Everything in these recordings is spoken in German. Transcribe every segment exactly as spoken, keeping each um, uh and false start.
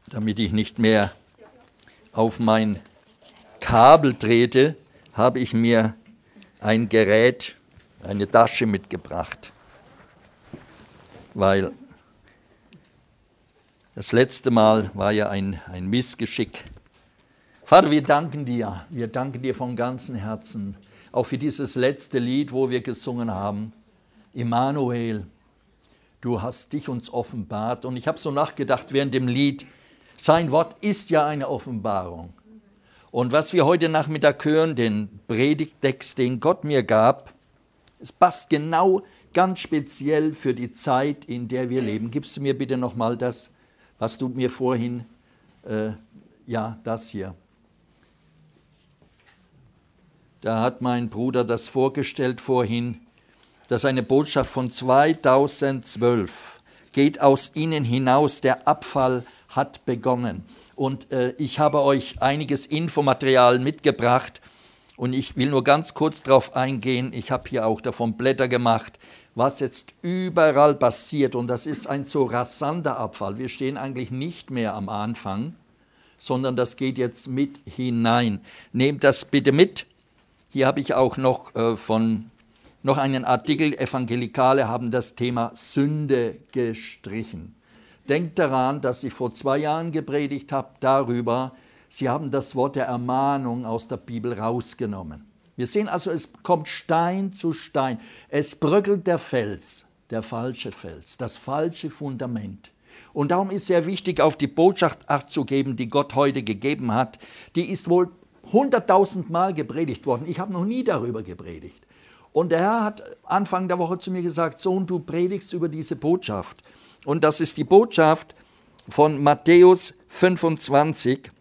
Damit ich nicht mehr auf mein Kabel trete, habe ich mir ein Gerät, eine Tasche mitgebracht, weil das letzte Mal war ja ein, ein Missgeschick. Vater, wir danken dir, wir danken dir von ganzem Herzen, auch für dieses letzte Lied, wo wir gesungen haben, Immanuel, du hast dich uns offenbart. Und ich habe so nachgedacht während dem Lied, sein Wort ist ja eine Offenbarung. Und was wir heute Nachmittag hören, den Predigttext, den Gott mir gab, es passt genau ganz speziell für die Zeit, in der wir leben. Gibst du mir bitte nochmal das, was du mir vorhin, äh, ja, das hier. Da hat mein Bruder das vorgestellt vorhin, dass eine Botschaft von zweitausendzwölf geht aus ihnen hinaus, der Abfall hat begonnen. Und äh, ich habe euch einiges Infomaterial mitgebracht und ich will nur ganz kurz darauf eingehen. Ich habe hier auch davon Blätter gemacht, was jetzt überall passiert. Und das ist ein so rasanter Abfall. Wir stehen eigentlich nicht mehr am Anfang, sondern das geht jetzt mit hinein. Nehmt das bitte mit. Hier habe ich auch noch äh, von noch einen Artikel. Evangelikale haben das Thema Sünde gestrichen. Denkt daran, dass ich vor zwei Jahren gepredigt habe darüber, sie haben das Wort der Ermahnung aus der Bibel rausgenommen. Wir sehen also, es kommt Stein zu Stein. Es bröckelt der Fels, der falsche Fels, das falsche Fundament. Und darum ist sehr wichtig, auf die Botschaft Acht zu geben, die Gott heute gegeben hat. Die ist wohl hunderttausend Mal gepredigt worden. Ich habe noch nie darüber gepredigt. Und der Herr hat Anfang der Woche zu mir gesagt, Sohn, du predigst über diese Botschaft. Und das ist die Botschaft von Matthäus fünfundzwanzig,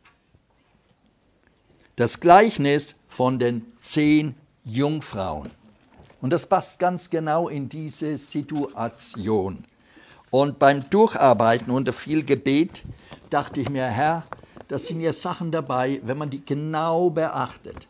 das Gleichnis von den zehn Jungfrauen. Und das passt ganz genau in diese Situation. Und beim Durcharbeiten unter viel Gebet dachte ich mir, Herr, das sind ja Sachen dabei, wenn man die genau beachtet.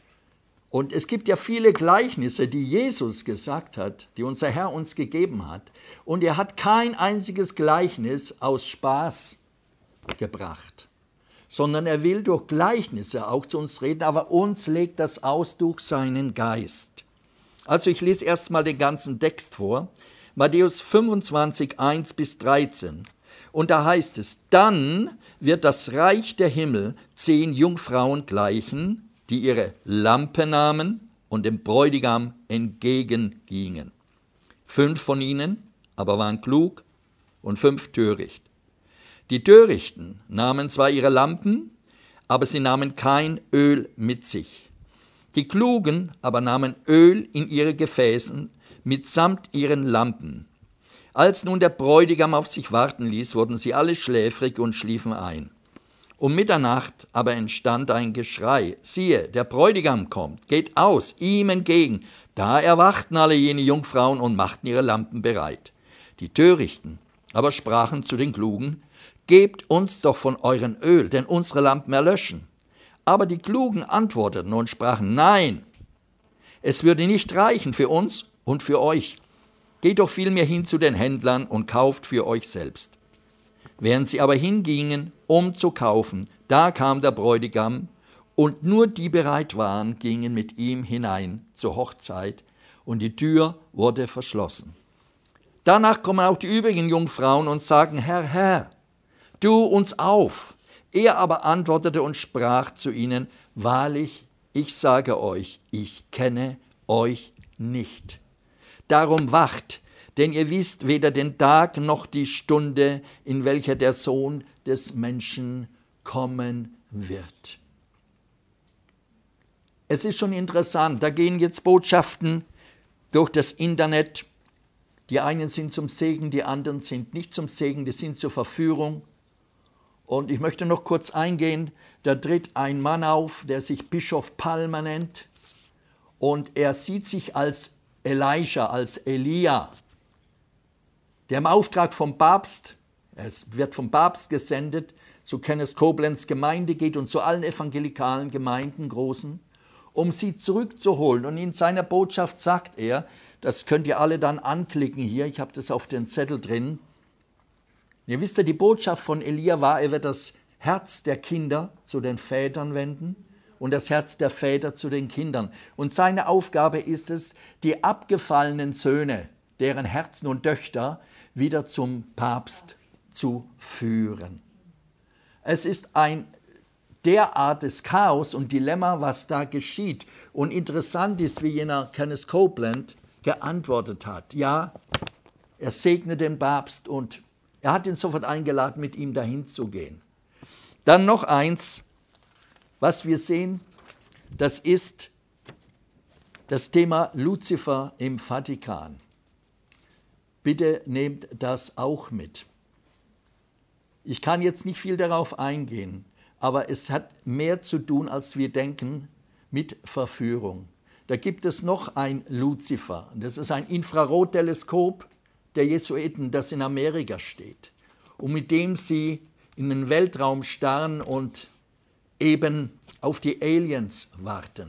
Und es gibt ja viele Gleichnisse, die Jesus gesagt hat, die unser Herr uns gegeben hat. Und er hat kein einziges Gleichnis aus Spaß gebracht, sondern er will durch Gleichnisse auch zu uns reden, aber uns legt das aus durch seinen Geist. Also ich lese erstmal den ganzen Text vor, Matthäus fünfundzwanzig, eins bis dreizehn. Und da heißt es, dann wird das Reich der Himmel zehn Jungfrauen gleichen, die ihre Lampe nahmen und dem Bräutigam entgegengingen. Fünf von ihnen aber waren klug und fünf töricht. Die Törichten nahmen zwar ihre Lampen, aber sie nahmen kein Öl mit sich. Die Klugen aber nahmen Öl in ihre Gefäßen mitsamt ihren Lampen. Als nun der Bräutigam auf sich warten ließ, wurden sie alle schläfrig und schliefen ein. Um Mitternacht aber entstand ein Geschrei. Siehe, der Bräutigam kommt, geht aus, ihm entgegen. Da erwachten alle jene Jungfrauen und machten ihre Lampen bereit. Die Törichten aber sprachen zu den Klugen, gebt uns doch von euren Öl, denn unsere Lampen erlöschen. Aber die Klugen antworteten und sprachen, nein, es würde nicht reichen für uns und für euch. Geht doch vielmehr hin zu den Händlern und kauft für euch selbst. Während sie aber hingingen, um zu kaufen, da kam der Bräutigam, und nur die bereit waren, gingen mit ihm hinein zur Hochzeit, und die Tür wurde verschlossen. Danach kommen auch die übrigen Jungfrauen und sagen, Herr, Herr, tu uns auf. Er aber antwortete und sprach zu ihnen, wahrlich, ich sage euch, ich kenne euch nicht. Darum wacht, denn ihr wisst weder den Tag noch die Stunde, in welcher der Sohn des Menschen kommen wird. Es ist schon interessant, da gehen jetzt Botschaften durch das Internet. Die einen sind zum Segen, die anderen sind nicht zum Segen, die sind zur Verführung. Und ich möchte noch kurz eingehen, da tritt ein Mann auf, der sich Bischof Palmer nennt. Und er sieht sich als Elisha, als Elia, der im Auftrag vom Papst, es wird vom Papst gesendet, zu Kenneth Koblenz Gemeinde geht und zu allen evangelikalen Gemeinden, großen, um sie zurückzuholen. Und in seiner Botschaft sagt er, das könnt ihr alle dann anklicken hier, ich habe das auf den Zettel drin, Ihr wisst ja, die Botschaft von Elia war, er wird das Herz der Kinder zu den Vätern wenden und das Herz der Väter zu den Kindern. Und seine Aufgabe ist es, die abgefallenen Söhne, deren Herzen und Töchter, wieder zum Papst zu führen. Es ist ein derartiges Chaos und Dilemma, was da geschieht. Und interessant ist, wie jener Kenneth Copeland geantwortet hat. Ja, er segne den Papst und er hat ihn sofort eingeladen, mit ihm dahin zu gehen. Dann noch eins, was wir sehen, das ist das Thema Luzifer im Vatikan. Bitte nehmt das auch mit. Ich kann jetzt nicht viel darauf eingehen, aber es hat mehr zu tun, als wir denken, mit Verführung. Da gibt es noch ein Luzifer. Das ist ein Infrarotteleskop der Jesuiten, das in Amerika steht und mit dem sie in den Weltraum starren und eben auf die Aliens warten.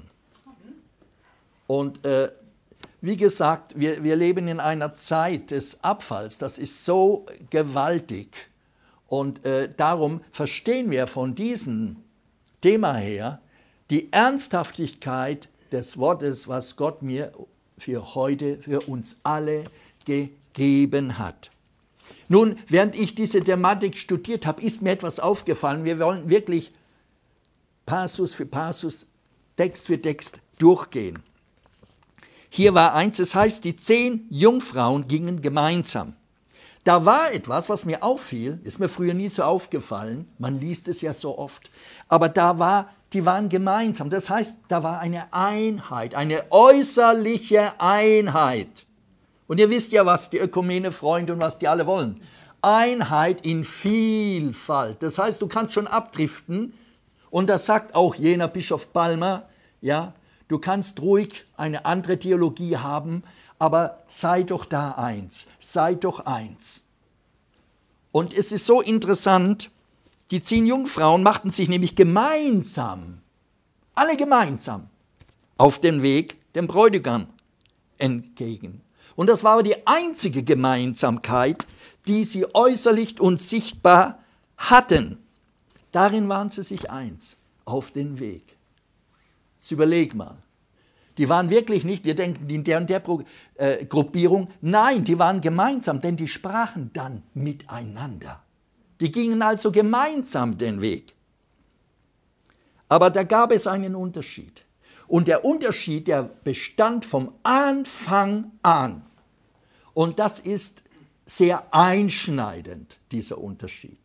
Und äh, wie gesagt, wir, wir leben in einer Zeit des Abfalls, das ist so gewaltig. Und äh, darum verstehen wir von diesem Thema her die Ernsthaftigkeit des Wortes, was Gott mir für heute, für uns alle gegeben hat. Nun, während ich diese Thematik studiert habe, ist mir etwas aufgefallen. Wir wollen wirklich Passus für Passus, Text für Text durchgehen. Hier war eins, es heißt, die zehn Jungfrauen gingen gemeinsam. Da war etwas, was mir auffiel, ist mir früher nie so aufgefallen, man liest es ja so oft, aber da war, die waren gemeinsam, das heißt, da war eine Einheit, eine äußerliche Einheit. Und ihr wisst ja, was die Ökumene-Freunde und was die alle wollen. Einheit in Vielfalt, das heißt, du kannst schon abdriften und das sagt auch jener Bischof Palmer, ja, du kannst ruhig eine andere Theologie haben, aber sei doch da eins, sei doch eins. Und es ist so interessant, die zehn Jungfrauen machten sich nämlich gemeinsam, alle gemeinsam, auf den Weg dem Bräutigam entgegen. Und das war aber die einzige Gemeinsamkeit, die sie äußerlich und sichtbar hatten. Darin waren sie sich eins, auf den Weg. Jetzt überleg mal. Die waren wirklich nicht, wir denken in der und der Pro, äh, Gruppierung, nein, die waren gemeinsam, denn die sprachen dann miteinander. Die gingen also gemeinsam den Weg. Aber da gab es einen Unterschied. Und der Unterschied, der bestand vom Anfang an. Und das ist sehr einschneidend, dieser Unterschied.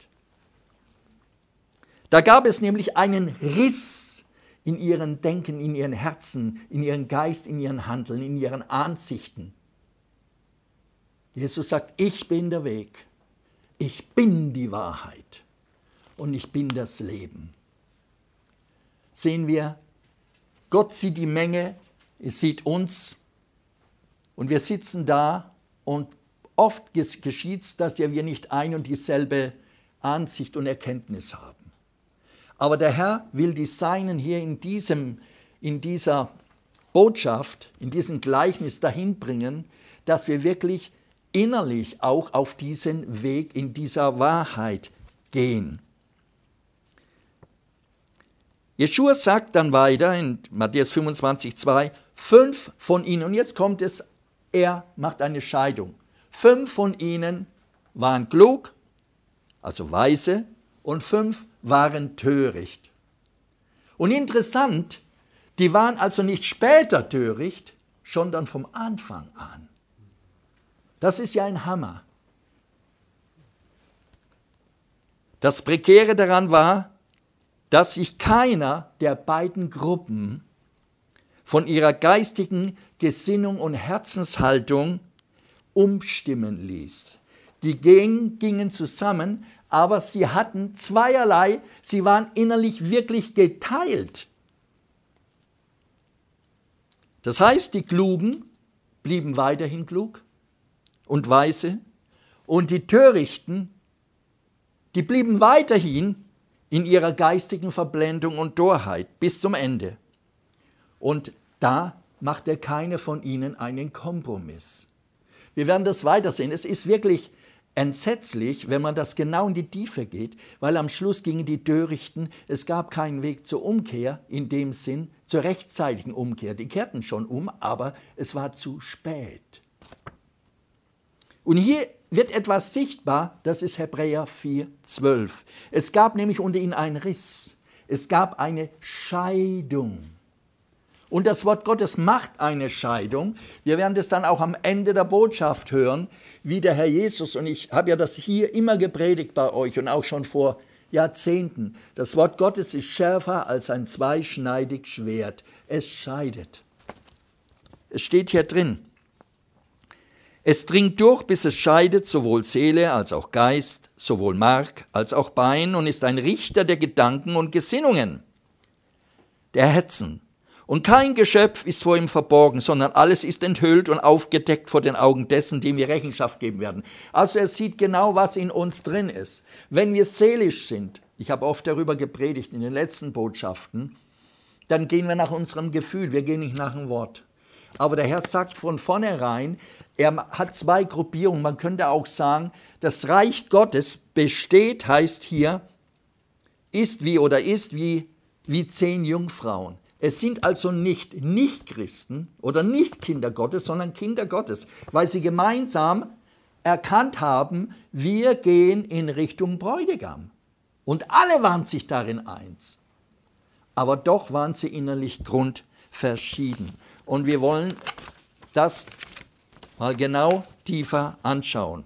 Da gab es nämlich einen Riss in ihren Denken, in ihren Herzen, in ihren Geist, in ihren Handeln, in ihren Ansichten. Jesus sagt, ich bin der Weg, ich bin die Wahrheit und ich bin das Leben. Sehen wir, Gott sieht die Menge, er sieht uns und wir sitzen da und oft geschieht es, dass wir nicht ein und dieselbe Ansicht und Erkenntnis haben. Aber der Herr will die Seinen hier in, diesem, in dieser Botschaft, in diesem Gleichnis dahin bringen, dass wir wirklich innerlich auch auf diesen Weg in dieser Wahrheit gehen. Jeschua sagt dann weiter in Matthäus fünfundzwanzig, zwei, fünf von ihnen, und jetzt kommt es, er macht eine Scheidung. Fünf von ihnen waren klug, also weise, und fünf waren töricht. Und interessant, die waren also nicht später töricht, sondern vom Anfang an. Das ist ja ein Hammer. Das Prekäre daran war, dass sich keiner der beiden Gruppen von ihrer geistigen Gesinnung und Herzenshaltung umstimmen ließ. Die gingen zusammen, aber sie hatten zweierlei, sie waren innerlich wirklich geteilt. Das heißt, die Klugen blieben weiterhin klug und weise und die Törichten, die blieben weiterhin in ihrer geistigen Verblendung und Torheit bis zum Ende. Und da machte keine von ihnen einen Kompromiss. Wir werden das weitersehen. Es ist wirklich entsetzlich, wenn man das genau in die Tiefe geht, weil am Schluss gingen die Törichten, es gab keinen Weg zur Umkehr in dem Sinn, zur rechtzeitigen Umkehr. Die kehrten schon um, aber es war zu spät. Und hier wird etwas sichtbar, das ist Hebräer vier, zwölf. Es gab nämlich unter ihnen einen Riss. Es gab eine Scheidung. Und das Wort Gottes macht eine Scheidung. Wir werden das dann auch am Ende der Botschaft hören, wie der Herr Jesus, und ich habe ja das hier immer gepredigt bei euch und auch schon vor Jahrzehnten. Das Wort Gottes ist schärfer als ein zweischneidiges Schwert. Es scheidet. Es steht hier drin. Es dringt durch, bis es scheidet, sowohl Seele als auch Geist, sowohl Mark als auch Bein und ist ein Richter der Gedanken und Gesinnungen, der Herzen. Und kein Geschöpf ist vor ihm verborgen, sondern alles ist enthüllt und aufgedeckt vor den Augen dessen, dem wir Rechenschaft geben werden. Also er sieht genau, was in uns drin ist. Wenn wir seelisch sind, ich habe oft darüber gepredigt in den letzten Botschaften, dann gehen wir nach unserem Gefühl, wir gehen nicht nach dem Wort. Aber der Herr sagt von vornherein, er hat zwei Gruppierungen. Man könnte auch sagen, das Reich Gottes besteht, heißt hier, ist wie oder ist wie, wie zehn Jungfrauen. Es sind also nicht Nichtchristen oder nicht Kinder Gottes, sondern Kinder Gottes, weil sie gemeinsam erkannt haben, wir gehen in Richtung Bräutigam. Und alle waren sich darin eins. Aber doch waren sie innerlich grundverschieden. Und wir wollen das mal genau tiefer anschauen.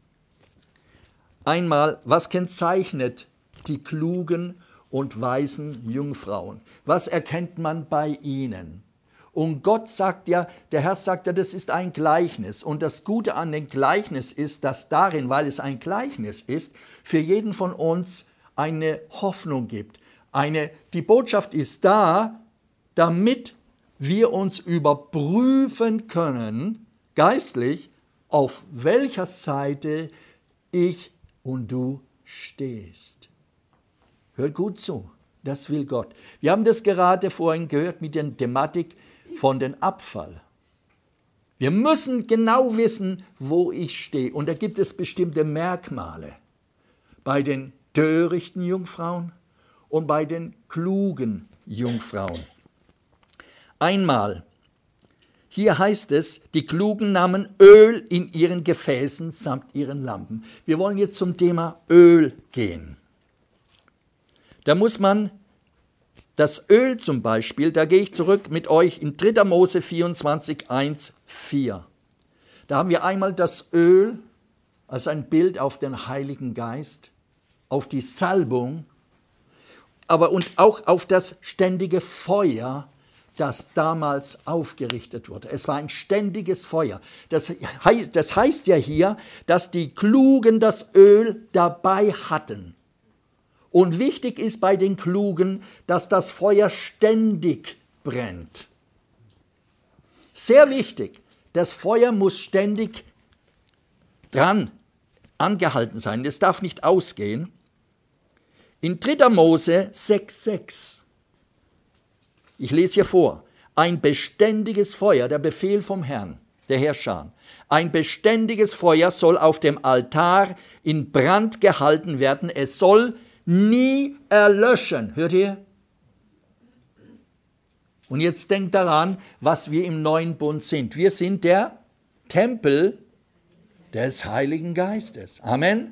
Einmal, was kennzeichnet die klugen und weisen Jungfrauen? Was erkennt man bei ihnen? Und Gott sagt ja, der Herr sagt ja, das ist ein Gleichnis. Und das Gute an dem Gleichnis ist, dass darin, weil es ein Gleichnis ist, für jeden von uns eine Hoffnung gibt. Eine, die Botschaft ist da, damit wir uns überprüfen können, geistlich, auf welcher Seite ich und du stehst. Hört gut zu, das will Gott. Wir haben das gerade vorhin gehört mit der Thematik von dem Abfall. Wir müssen genau wissen, wo ich stehe. Und da gibt es bestimmte Merkmale bei den törichten Jungfrauen und bei den klugen Jungfrauen. Einmal, hier heißt es, die Klugen nahmen Öl in ihren Gefäßen samt ihren Lampen. Wir wollen jetzt zum Thema Öl gehen. Da muss man das Öl zum Beispiel, da gehe ich zurück mit euch in dritter Mose vierundzwanzig, eins, vier. Da haben wir einmal das Öl als ein Bild auf den Heiligen Geist, auf die Salbung, aber und auch auf das ständige Feuer, das damals aufgerichtet wurde. Es war ein ständiges Feuer. Das heißt, das heißt ja hier, dass die Klugen das Öl dabei hatten. Und wichtig ist bei den Klugen, dass das Feuer ständig brennt. Sehr wichtig. Das Feuer muss ständig dran angehalten sein. Es darf nicht ausgehen. In dritter Mose sechs, sechs. Ich lese hier vor. Ein beständiges Feuer, der Befehl vom Herrn, der Herrscher. Ein beständiges Feuer soll auf dem Altar in Brand gehalten werden. Es soll nie erlöschen. Hört ihr? Und jetzt denkt daran, was wir im neuen Bund sind. Wir sind der Tempel des Heiligen Geistes. Amen.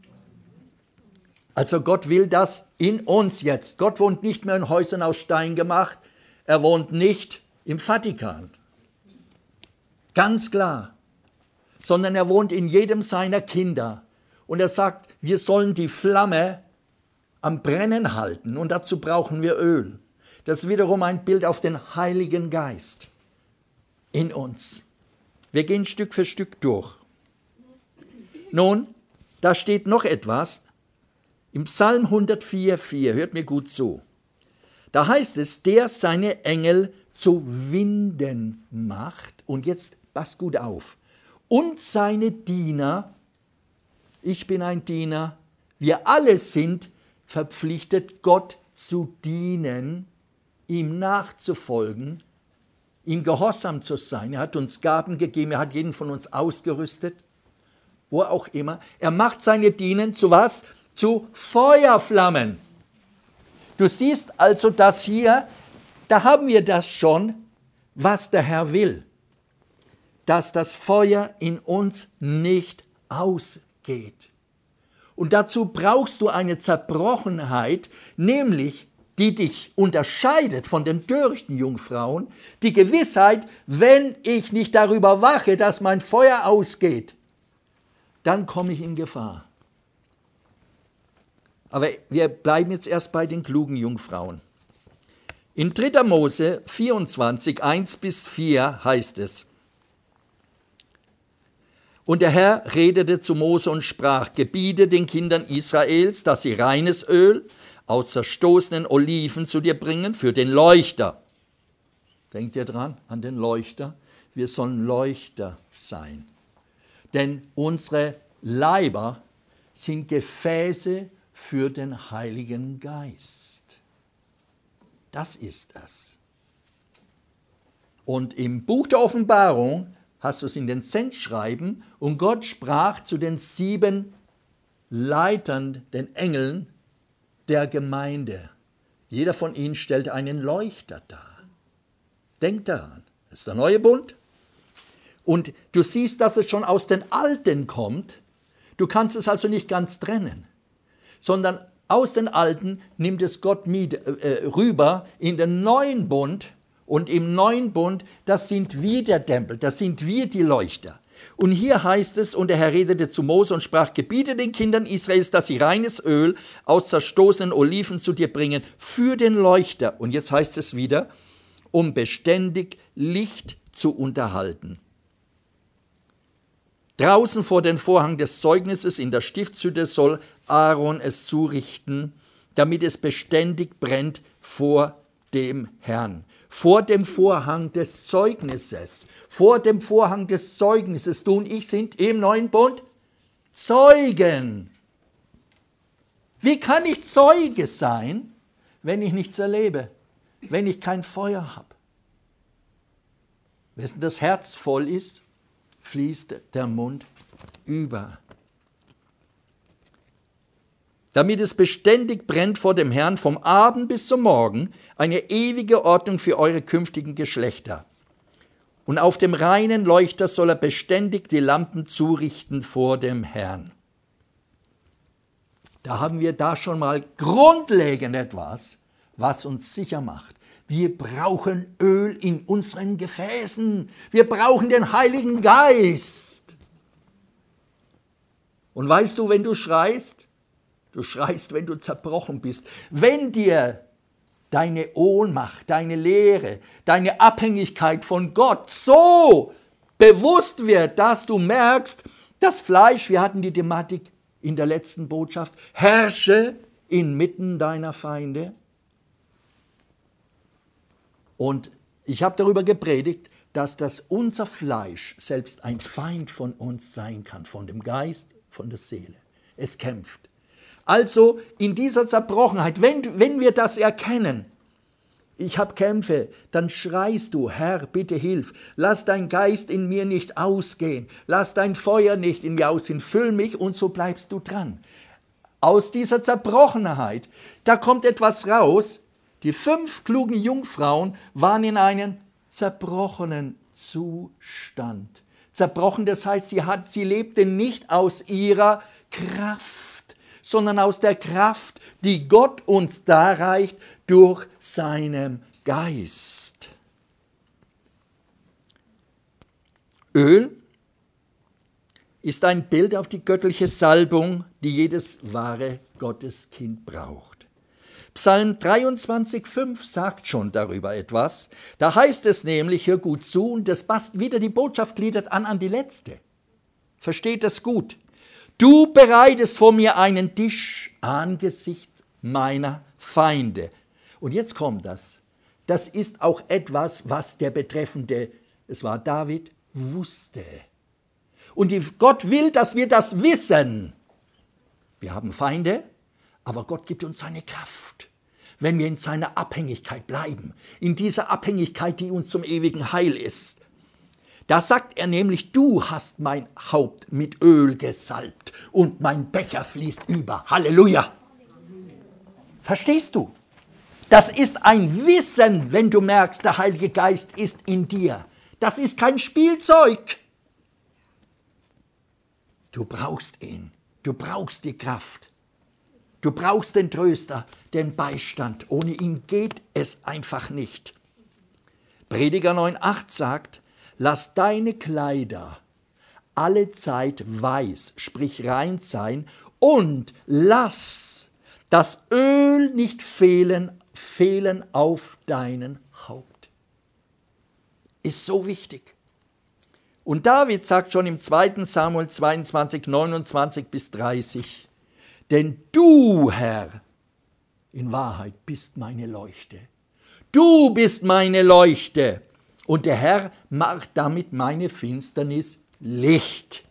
Also Gott will das in uns jetzt. Gott wohnt nicht mehr in Häusern aus Stein gemacht. Er wohnt nicht im Vatikan. Ganz klar. Sondern er wohnt in jedem seiner Kinder. Und er sagt, wir sollen die Flamme am Brennen halten. Und dazu brauchen wir Öl. Das ist wiederum ein Bild auf den Heiligen Geist in uns. Wir gehen Stück für Stück durch. Nun, da steht noch etwas. Im Psalm hundertvier, vier, hört mir gut zu. Da heißt es, der seine Engel zu Winden macht. Und jetzt passt gut auf. Und seine Diener, ich bin ein Diener, wir alle sind verpflichtet, Gott zu dienen, ihm nachzufolgen, ihm gehorsam zu sein. Er hat uns Gaben gegeben, er hat jeden von uns ausgerüstet. wo auch immer. Er macht seine Diener zu was? Zu Feuerflammen. Du siehst also, dass hier, da haben wir das schon, was der Herr will. Dass das Feuer in uns nicht ausgeht. Und dazu brauchst du eine Zerbrochenheit, nämlich die dich unterscheidet von den törichten Jungfrauen, die Gewissheit, wenn ich nicht darüber wache, dass mein Feuer ausgeht, dann komme ich in Gefahr. Aber wir bleiben jetzt erst bei den klugen Jungfrauen. In dritter Mose vierundzwanzig, eins bis vier heißt es: Und der Herr redete zu Mose und sprach: Gebiete den Kindern Israels, dass sie reines Öl aus zerstoßenen Oliven zu dir bringen für den Leuchter. Denkt ihr dran, an den Leuchter? Wir sollen Leuchter sein. Denn unsere Leiber sind Gefäße für den Heiligen Geist. Das ist es. Und im Buch der Offenbarung hast du es in den Sendschreiben, und Gott sprach zu den sieben Leitern, den Engeln der Gemeinde. Jeder von ihnen stellt einen Leuchter dar. Denk daran, das ist der neue Bund. Und du siehst, dass es schon aus den Alten kommt. Du kannst es also nicht ganz trennen, sondern aus den Alten nimmt es Gott mit, äh, rüber in den neuen Bund. Und im neuen Bund, das sind wir der Tempel, das sind wir die Leuchter. Und hier heißt es, und der Herr redete zu Mose und sprach: Gebiete den Kindern Israels, dass sie reines Öl aus zerstoßenen Oliven zu dir bringen für den Leuchter. Und jetzt heißt es wieder, um beständig Licht zu unterhalten. Draußen vor den Vorhang des Zeugnisses in der Stiftshütte soll Aaron es zurichten, damit es beständig brennt vor dem Herrn. Vor dem Vorhang des Zeugnisses, vor dem Vorhang des Zeugnisses, du und ich sind im neuen Bund Zeugen. Wie kann ich Zeuge sein, wenn ich nichts erlebe, wenn ich kein Feuer habe? Wessen das Herz voll ist, fließt der Mund über. Damit es beständig brennt vor dem Herrn vom Abend bis zum Morgen, eine ewige Ordnung für eure künftigen Geschlechter. Und auf dem reinen Leuchter soll er beständig die Lampen zurichten vor dem Herrn. Da haben wir da schon mal grundlegend etwas, was uns sicher macht. Wir brauchen Öl in unseren Gefäßen. Wir brauchen den Heiligen Geist. Und weißt du, wenn du schreist, du schreist, wenn du zerbrochen bist, wenn dir deine Ohnmacht, deine Leere, deine Abhängigkeit von Gott so bewusst wird, dass du merkst, das Fleisch, wir hatten die Thematik in der letzten Botschaft, herrsche inmitten deiner Feinde. Und ich habe darüber gepredigt, dass das unser Fleisch selbst ein Feind von uns sein kann, von dem Geist, von der Seele. Es kämpft. Also in dieser Zerbrochenheit, wenn, wenn wir das erkennen, ich habe Kämpfe, dann schreist du: Herr, bitte hilf, lass dein Geist in mir nicht ausgehen, lass dein Feuer nicht in mir ausgehen, füll mich, und so bleibst du dran. Aus dieser Zerbrochenheit, da kommt etwas raus. Die fünf klugen Jungfrauen waren in einem zerbrochenen Zustand. Zerbrochen, das heißt, sie, hat, sie lebten nicht aus ihrer Kraft, sondern aus der Kraft, die Gott uns darreicht durch seinen Geist. Öl ist ein Bild auf die göttliche Salbung, die jedes wahre Gotteskind braucht. Psalm dreiundzwanzig, fünf sagt schon darüber etwas. Da heißt es nämlich, hör gut zu, und das passt wieder, die Botschaft gliedert an an die letzte. Versteht das gut. Du bereitest vor mir einen Tisch angesichts meiner Feinde. Und jetzt kommt das. Das ist auch etwas, was der Betreffende, es war David, wusste. Und die, Gott will, dass wir das wissen. Wir haben Feinde, aber Gott gibt uns seine Kraft, wenn wir in seiner Abhängigkeit bleiben, in dieser Abhängigkeit, die uns zum ewigen Heil ist. Da sagt er nämlich, du hast mein Haupt mit Öl gesalbt und mein Becher fließt über. Halleluja! Verstehst du? Das ist ein Wissen, wenn du merkst, der Heilige Geist ist in dir. Das ist kein Spielzeug. Du brauchst ihn. Du brauchst die Kraft. Du brauchst den Tröster, den Beistand. Ohne ihn geht es einfach nicht. Prediger neun acht sagt, lass deine Kleider alle Zeit weiß, sprich rein sein, und lass das Öl nicht fehlen, fehlen auf deinen Haupt. Ist so wichtig. Und David sagt schon im zweiten Samuel zweiundzwanzig, neunundzwanzig bis dreißig, denn du, Herr, in Wahrheit bist meine Leuchte. Du bist meine Leuchte. Und der Herr macht damit meine Finsternis Licht.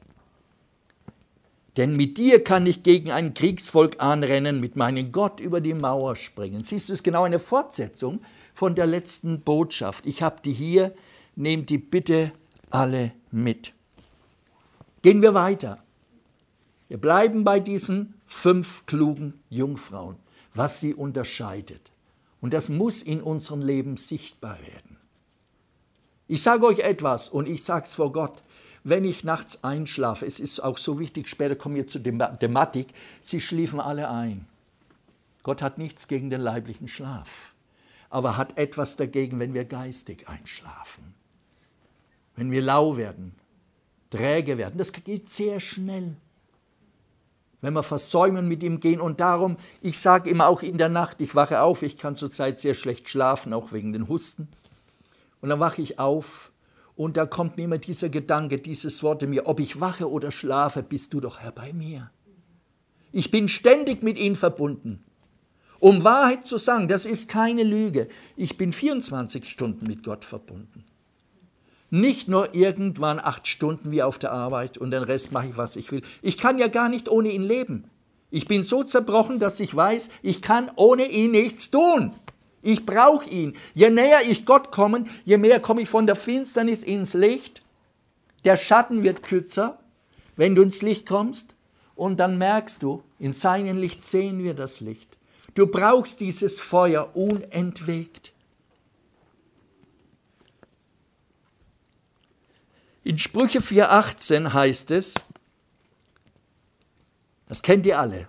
Denn mit dir kann ich gegen ein Kriegsvolk anrennen, mit meinem Gott über die Mauer springen. Siehst du, es ist genau eine Fortsetzung von der letzten Botschaft. Ich habe die hier, nehmt die bitte alle mit. Gehen wir weiter. Wir bleiben bei diesen fünf klugen Jungfrauen, was sie unterscheidet. Und das muss in unserem Leben sichtbar werden. Ich sage euch etwas und ich sage es vor Gott. Wenn ich nachts einschlafe, es ist auch so wichtig, später kommen wir zur Thematik, sie schliefen alle ein. Gott hat nichts gegen den leiblichen Schlaf, aber hat etwas dagegen, wenn wir geistig einschlafen. Wenn wir lau werden, träge werden, das geht sehr schnell. Wenn wir versäumen, mit ihm gehen. Und darum, ich sage immer auch in der Nacht, ich wache auf, ich kann zurzeit sehr schlecht schlafen, auch wegen den Husten. Und dann wache ich auf und da kommt mir immer dieser Gedanke, dieses Wort in mir, ob ich wache oder schlafe, bist du doch Herr bei mir. Ich bin ständig mit ihm verbunden. Um Wahrheit zu sagen, das ist keine Lüge. Ich bin vierundzwanzig Stunden mit Gott verbunden. Nicht nur irgendwann acht Stunden wie auf der Arbeit und den Rest mache ich, was ich will. Ich kann ja gar nicht ohne ihn leben. Ich bin so zerbrochen, dass ich weiß, ich kann ohne ihn nichts tun. Ich brauche ihn. Je näher ich Gott komme, je mehr komme ich von der Finsternis ins Licht. Der Schatten wird kürzer, wenn du ins Licht kommst. Und dann merkst du, in seinem Licht sehen wir das Licht. Du brauchst dieses Feuer unentwegt. In Sprüche vier achtzehn heißt es, das kennt ihr alle,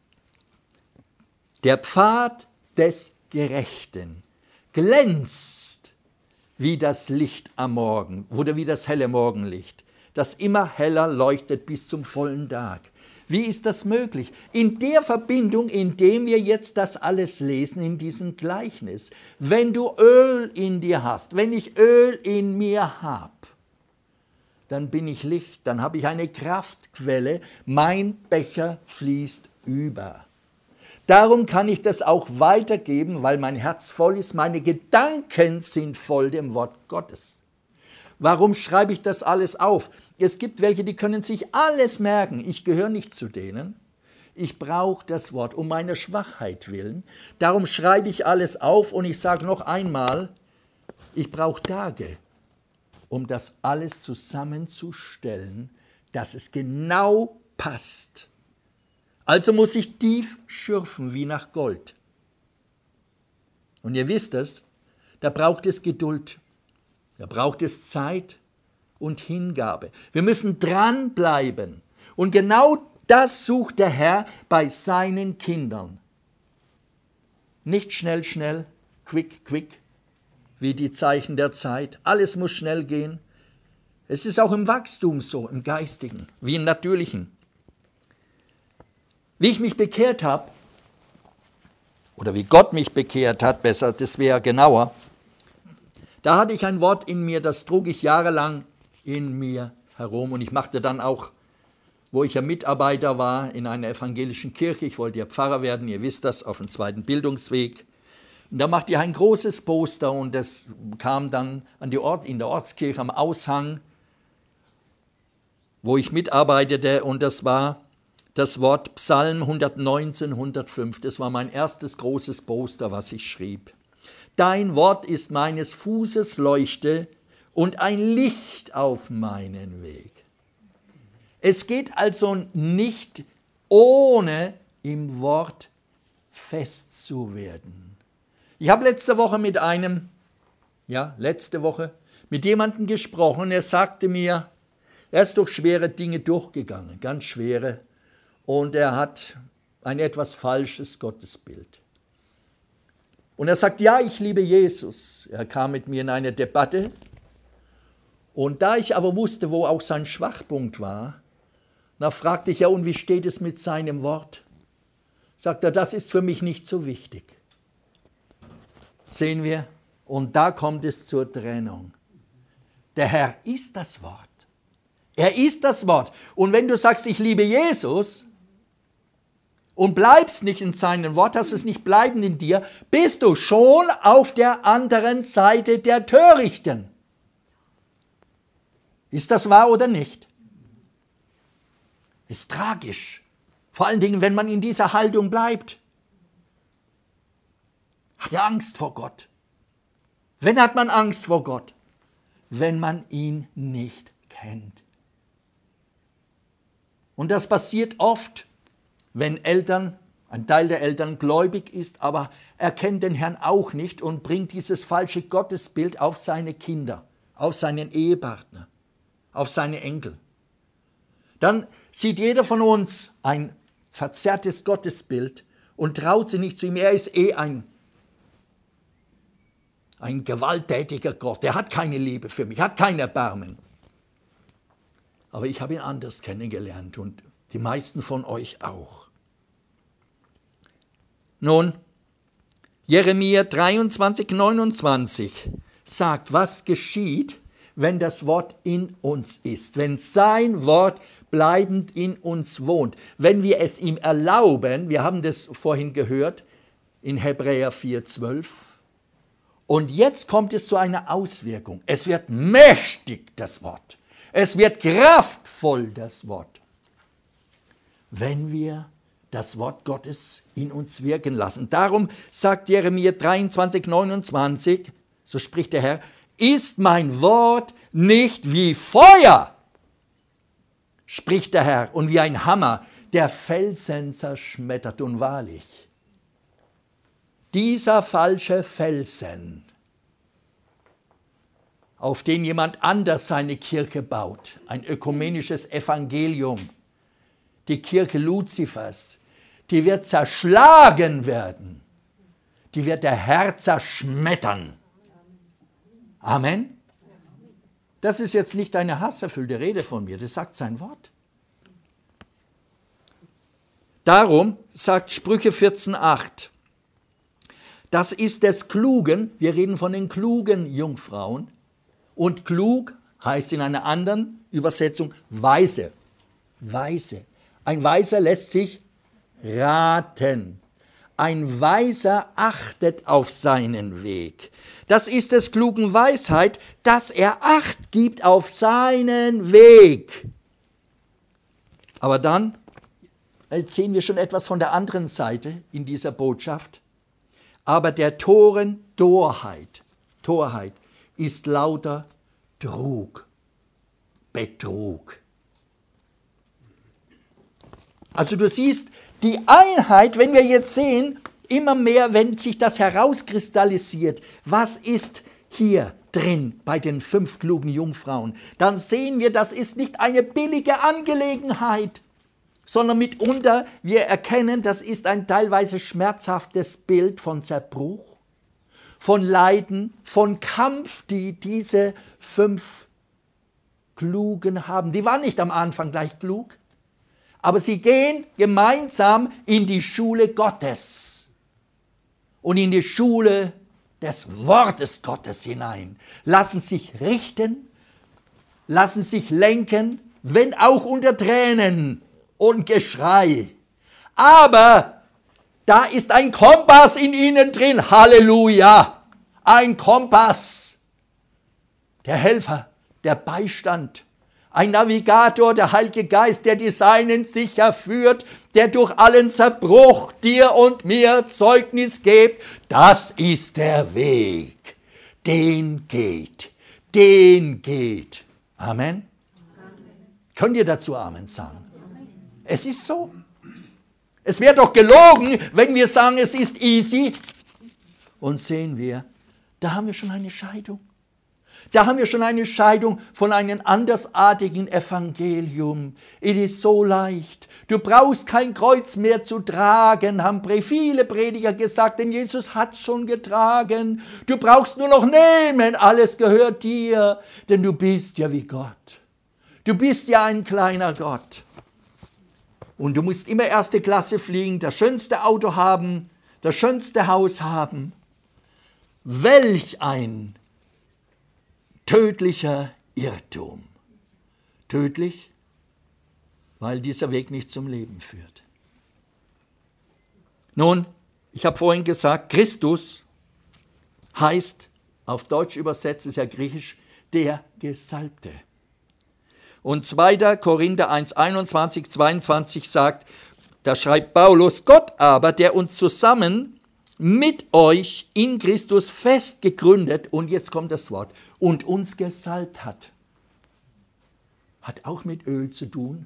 der Pfad des Gerechten glänzt wie das Licht am Morgen oder wie das helle Morgenlicht, das immer heller leuchtet bis zum vollen Tag. Wie ist das möglich? In der Verbindung, in der wir jetzt das alles lesen, in diesem Gleichnis. Wenn du Öl in dir hast, wenn ich Öl in mir habe, dann bin ich Licht, dann habe ich eine Kraftquelle, mein Becher fließt über. Darum kann ich das auch weitergeben, weil mein Herz voll ist, meine Gedanken sind voll dem Wort Gottes. Warum schreibe ich das alles auf? Es gibt welche, die können sich alles merken. Ich gehöre nicht zu denen. Ich brauche das Wort um meine Schwachheit willen. Darum schreibe ich alles auf und ich sage noch einmal, ich brauche Tage, um das alles zusammenzustellen, dass es genau passt. Also muss ich tief schürfen wie nach Gold. Und ihr wisst es, da braucht es Geduld, da braucht es Zeit und Hingabe. Wir müssen dranbleiben. Und genau das sucht der Herr bei seinen Kindern. Nicht schnell, schnell, quick, quick, wie die Zeichen der Zeit. Alles muss schnell gehen. Es ist auch im Wachstum so, im Geistigen, wie im Natürlichen. Wie ich mich bekehrt habe, oder wie Gott mich bekehrt hat, besser, das wäre genauer, da hatte ich ein Wort in mir, das trug ich jahrelang in mir herum. Und ich machte dann auch, wo ich ja Mitarbeiter war in einer evangelischen Kirche, ich wollte ja Pfarrer werden, ihr wisst das, auf dem zweiten Bildungsweg. Und da machte ich ein großes Poster und das kam dann an die Ort, in der Ortskirche am Aushang, wo ich mitarbeitete, und das war das Wort Psalm hundertneunzehn, hundertfünf. Das war mein erstes großes Poster, was ich schrieb. Dein Wort ist meines Fußes Leuchte und ein Licht auf meinen Weg. Es geht also nicht ohne im Wort fest zu werden. Ich habe letzte Woche mit einem, ja, letzte Woche, mit jemandem gesprochen. Er sagte mir, er ist durch schwere Dinge durchgegangen, ganz schwere, und er hat ein etwas falsches Gottesbild. Und er sagt, ja, ich liebe Jesus. Er kam mit mir in eine Debatte. Und da ich aber wusste, wo auch sein Schwachpunkt war, da fragte ich, ja, und wie steht es mit seinem Wort? Sagt er, das ist für mich nicht so wichtig. Sehen wir? Und da kommt es zur Trennung. Der Herr ist das Wort. Er ist das Wort. Und wenn du sagst, ich liebe Jesus und bleibst nicht in seinem Wort, hast es nicht bleibend in dir, bist du schon auf der anderen Seite der Törichten. Ist das wahr oder nicht? Ist tragisch. Vor allen Dingen, wenn man in dieser Haltung bleibt. Hat er Angst vor Gott? Wenn hat man Angst vor Gott? Wenn man ihn nicht kennt. Und das passiert oft, wenn Eltern, ein Teil der Eltern gläubig ist, aber erkennt den Herrn auch nicht und bringt dieses falsche Gottesbild auf seine Kinder, auf seinen Ehepartner, auf seine Enkel. Dann sieht jeder von uns ein verzerrtes Gottesbild und traut sich nicht zu ihm. Er ist eh ein, ein gewalttätiger Gott. Er hat keine Liebe für mich, hat kein Erbarmen. Aber ich habe ihn anders kennengelernt und die meisten von euch auch. Nun, Jeremia dreiundzwanzig, neunundzwanzig sagt, was geschieht, wenn das Wort in uns ist, wenn sein Wort bleibend in uns wohnt, wenn wir es ihm erlauben, wir haben das vorhin gehört in Hebräer vier, zwölf, und jetzt kommt es zu einer Auswirkung. Es wird mächtig, das Wort. Es wird kraftvoll, das Wort, wenn wir das Wort Gottes in uns wirken lassen. Darum sagt Jeremia dreiundzwanzig, neunundzwanzig, so spricht der Herr, ist mein Wort nicht wie Feuer, spricht der Herr, und wie ein Hammer, der Felsen zerschmettert. Und wahrlich, dieser falsche Felsen, auf den jemand anders seine Kirche baut, ein ökumenisches Evangelium, die Kirche Luzifers, die wird zerschlagen werden, die wird der Herr zerschmettern. Amen. Das ist jetzt nicht eine hasserfüllte Rede von mir, das sagt sein Wort. Darum sagt Sprüche vierzehn, acht, das ist des Klugen, wir reden von den klugen Jungfrauen, und klug heißt in einer anderen Übersetzung weise. Weise. Ein Weiser lässt sich raten. Ein Weiser achtet auf seinen Weg. Das ist des klugen Weisheit, dass er Acht gibt auf seinen Weg. Aber dann sehen wir schon etwas von der anderen Seite in dieser Botschaft. Aber der Toren Torheit, Torheit ist lauter Trug, Betrug. Also du siehst, die Einheit, wenn wir jetzt sehen, immer mehr, wenn sich das herauskristallisiert, was ist hier drin bei den fünf klugen Jungfrauen, dann sehen wir, das ist nicht eine billige Angelegenheit, sondern mitunter wir erkennen, das ist ein teilweise schmerzhaftes Bild von Zerbruch, von Leiden, von Kampf, die diese fünf Klugen haben. Die waren nicht am Anfang gleich klug, aber sie gehen gemeinsam in die Schule Gottes und in die Schule des Wortes Gottes hinein, lassen sich richten, lassen sich lenken, wenn auch unter Tränen und Geschrei. Aber da ist ein Kompass in ihnen drin, Halleluja, ein Kompass, der Helfer, der Beistand, ein Navigator, der Heilige Geist, der die Seinen sicher führt, der durch allen Zerbruch dir und mir Zeugnis gibt. Das ist der Weg, den geht, den geht. Amen. Könnt ihr dazu Amen sagen? Es ist so. Es wäre doch gelogen, wenn wir sagen, es ist easy. Und sehen wir, da haben wir schon eine Scheidung. Da haben wir schon eine Scheidung von einem andersartigen Evangelium. Es ist so leicht. Du brauchst kein Kreuz mehr zu tragen, haben viele Prediger gesagt, denn Jesus hat es schon getragen. Du brauchst nur noch nehmen, alles gehört dir, denn du bist ja wie Gott. Du bist ja ein kleiner Gott. Und du musst immer erste Klasse fliegen, das schönste Auto haben, das schönste Haus haben. Welch ein tödlicher Irrtum. Tödlich, weil dieser Weg nicht zum Leben führt. Nun, ich habe vorhin gesagt, Christus heißt, auf Deutsch übersetzt ist ja griechisch, der Gesalbte. Und zweiter Korinther eins, einundzwanzig, zweiundzwanzig sagt, da schreibt Paulus, Gott aber, der uns zusammen mit euch in Christus fest gegründet, und jetzt kommt das Wort, und uns gesalbt hat. Hat auch mit Öl zu tun.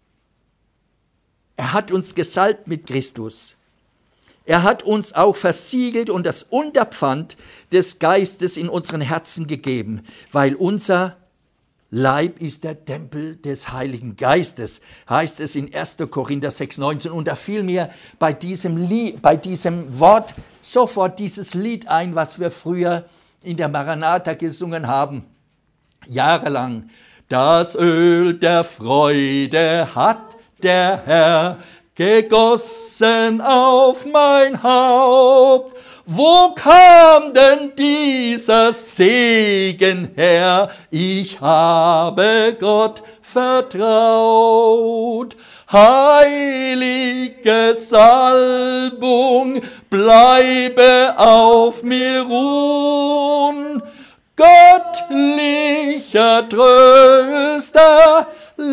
Er hat uns gesalbt mit Christus. Er hat uns auch versiegelt und das Unterpfand des Geistes in unseren Herzen gegeben, weil unser Leib ist der Tempel des Heiligen Geistes, heißt es in erster Korinther sechs, neunzehn. Und da fiel mir bei diesem, Lied, bei diesem Wort sofort dieses Lied ein, was wir früher in der Maranatha gesungen haben, jahrelang. Das Öl der Freude hat der Herr gegossen auf mein Haupt. Wo kam denn dieser Segen her? Ich habe Gott vertraut. Heilige Salbung, bleibe auf mir ruhen. Göttlicher Tröster,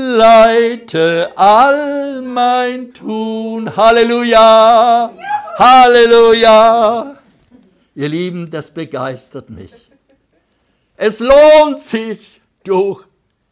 leite all mein Tun. Halleluja! Halleluja! Ihr Lieben, das begeistert mich. Es lohnt sich, durch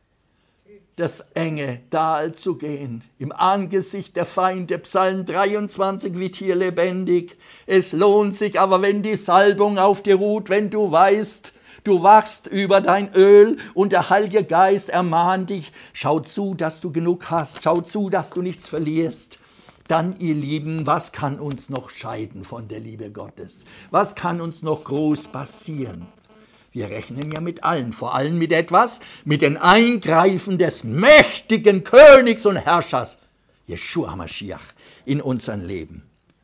das enge Tal zu gehen, im Angesicht der Feinde. Psalm dreiundzwanzig wird hier lebendig. Es lohnt sich, aber wenn die Salbung auf dir ruht, wenn du weißt, du wachst über dein Öl und der Heilige Geist ermahnt dich, schau zu, dass du genug hast, schau zu, dass du nichts verlierst. Dann, ihr Lieben, was kann uns noch scheiden von der Liebe Gottes? Was kann uns noch groß passieren? Wir rechnen ja mit allen, vor allem mit etwas, mit den Eingreifen des mächtigen Königs und Herrschers, Jeschua Maschiach, in unserem Leben.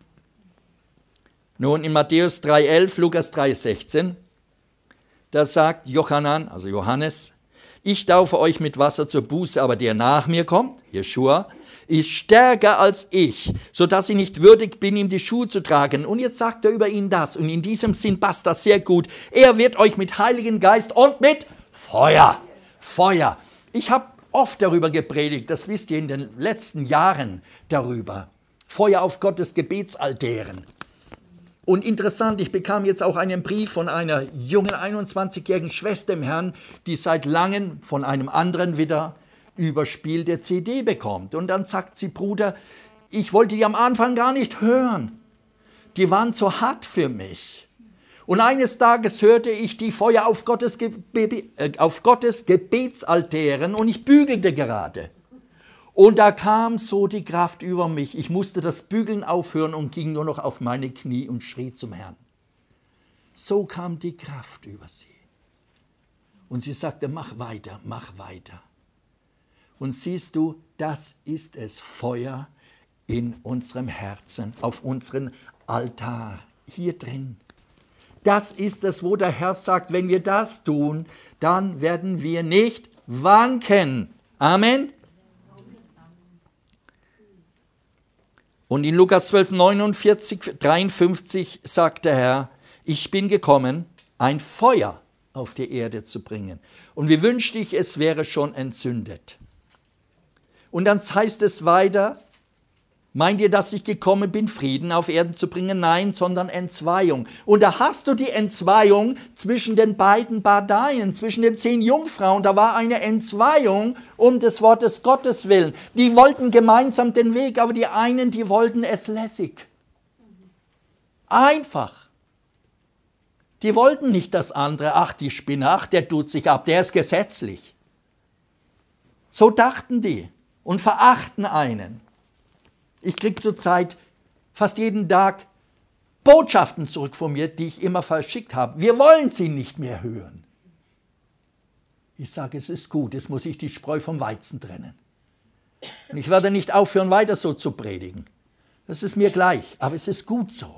Nun, in Matthäus drei elf, Lukas drei sechzehn, da sagt Johannan, also Johannes, ich taufe euch mit Wasser zur Buße, aber der nach mir kommt, Jeschua, ist stärker als ich, sodass ich nicht würdig bin, ihm die Schuhe zu tragen. Und jetzt sagt er über ihn das. Und in diesem Sinn passt das sehr gut. Er wird euch mit Heiligen Geist und mit Feuer, Feuer. Ich habe oft darüber gepredigt, das wisst ihr in den letzten Jahren darüber. Feuer auf Gottes Gebetsaltären. Und interessant, ich bekam jetzt auch einen Brief von einer jungen einundzwanzigjährigen Schwester im Herrn, die seit langem von einem anderen wieder überspielte C D bekommt. Und dann sagt sie, Bruder, ich wollte die am Anfang gar nicht hören. Die waren zu hart für mich. Und eines Tages hörte ich die Feuer auf Gottes, Gebe- äh, auf Gottes Gebetsaltären und ich bügelte gerade. Und da kam so die Kraft über mich. Ich musste das Bügeln aufhören und ging nur noch auf meine Knie und schrie zum Herrn. So kam die Kraft über sie. Und sie sagte, mach weiter, mach weiter. Und siehst du, das ist es, Feuer in unserem Herzen, auf unserem Altar, hier drin. Das ist es, wo der Herr sagt, wenn wir das tun, dann werden wir nicht wanken. Amen. Und in Lukas zwölf, neunundvierzig, dreiundfünfzig sagt der Herr, ich bin gekommen, ein Feuer auf die Erde zu bringen. Und wie wünschte ich, es wäre schon entzündet. Und dann heißt es weiter, Meint ihr, dass ich gekommen bin, Frieden auf Erden zu bringen? Nein, sondern Entzweiung. Und da hast du die Entzweiung zwischen den beiden Parteien, zwischen den zehn Jungfrauen. Da war eine Entzweiung um des Wortes Gottes willen. Die wollten gemeinsam den Weg, aber die einen, die wollten es lässig. Einfach. Die wollten nicht das andere. Ach, die Spinne, ach, der tut sich ab, der ist gesetzlich. So dachten die und verachten einen. Ich kriege zurzeit fast jeden Tag Botschaften zurück von mir, die ich immer verschickt habe. Wir wollen sie nicht mehr hören. Ich sage, es ist gut, jetzt muss ich die Spreu vom Weizen trennen. Und ich werde nicht aufhören, weiter so zu predigen. Das ist mir gleich, aber es ist gut so.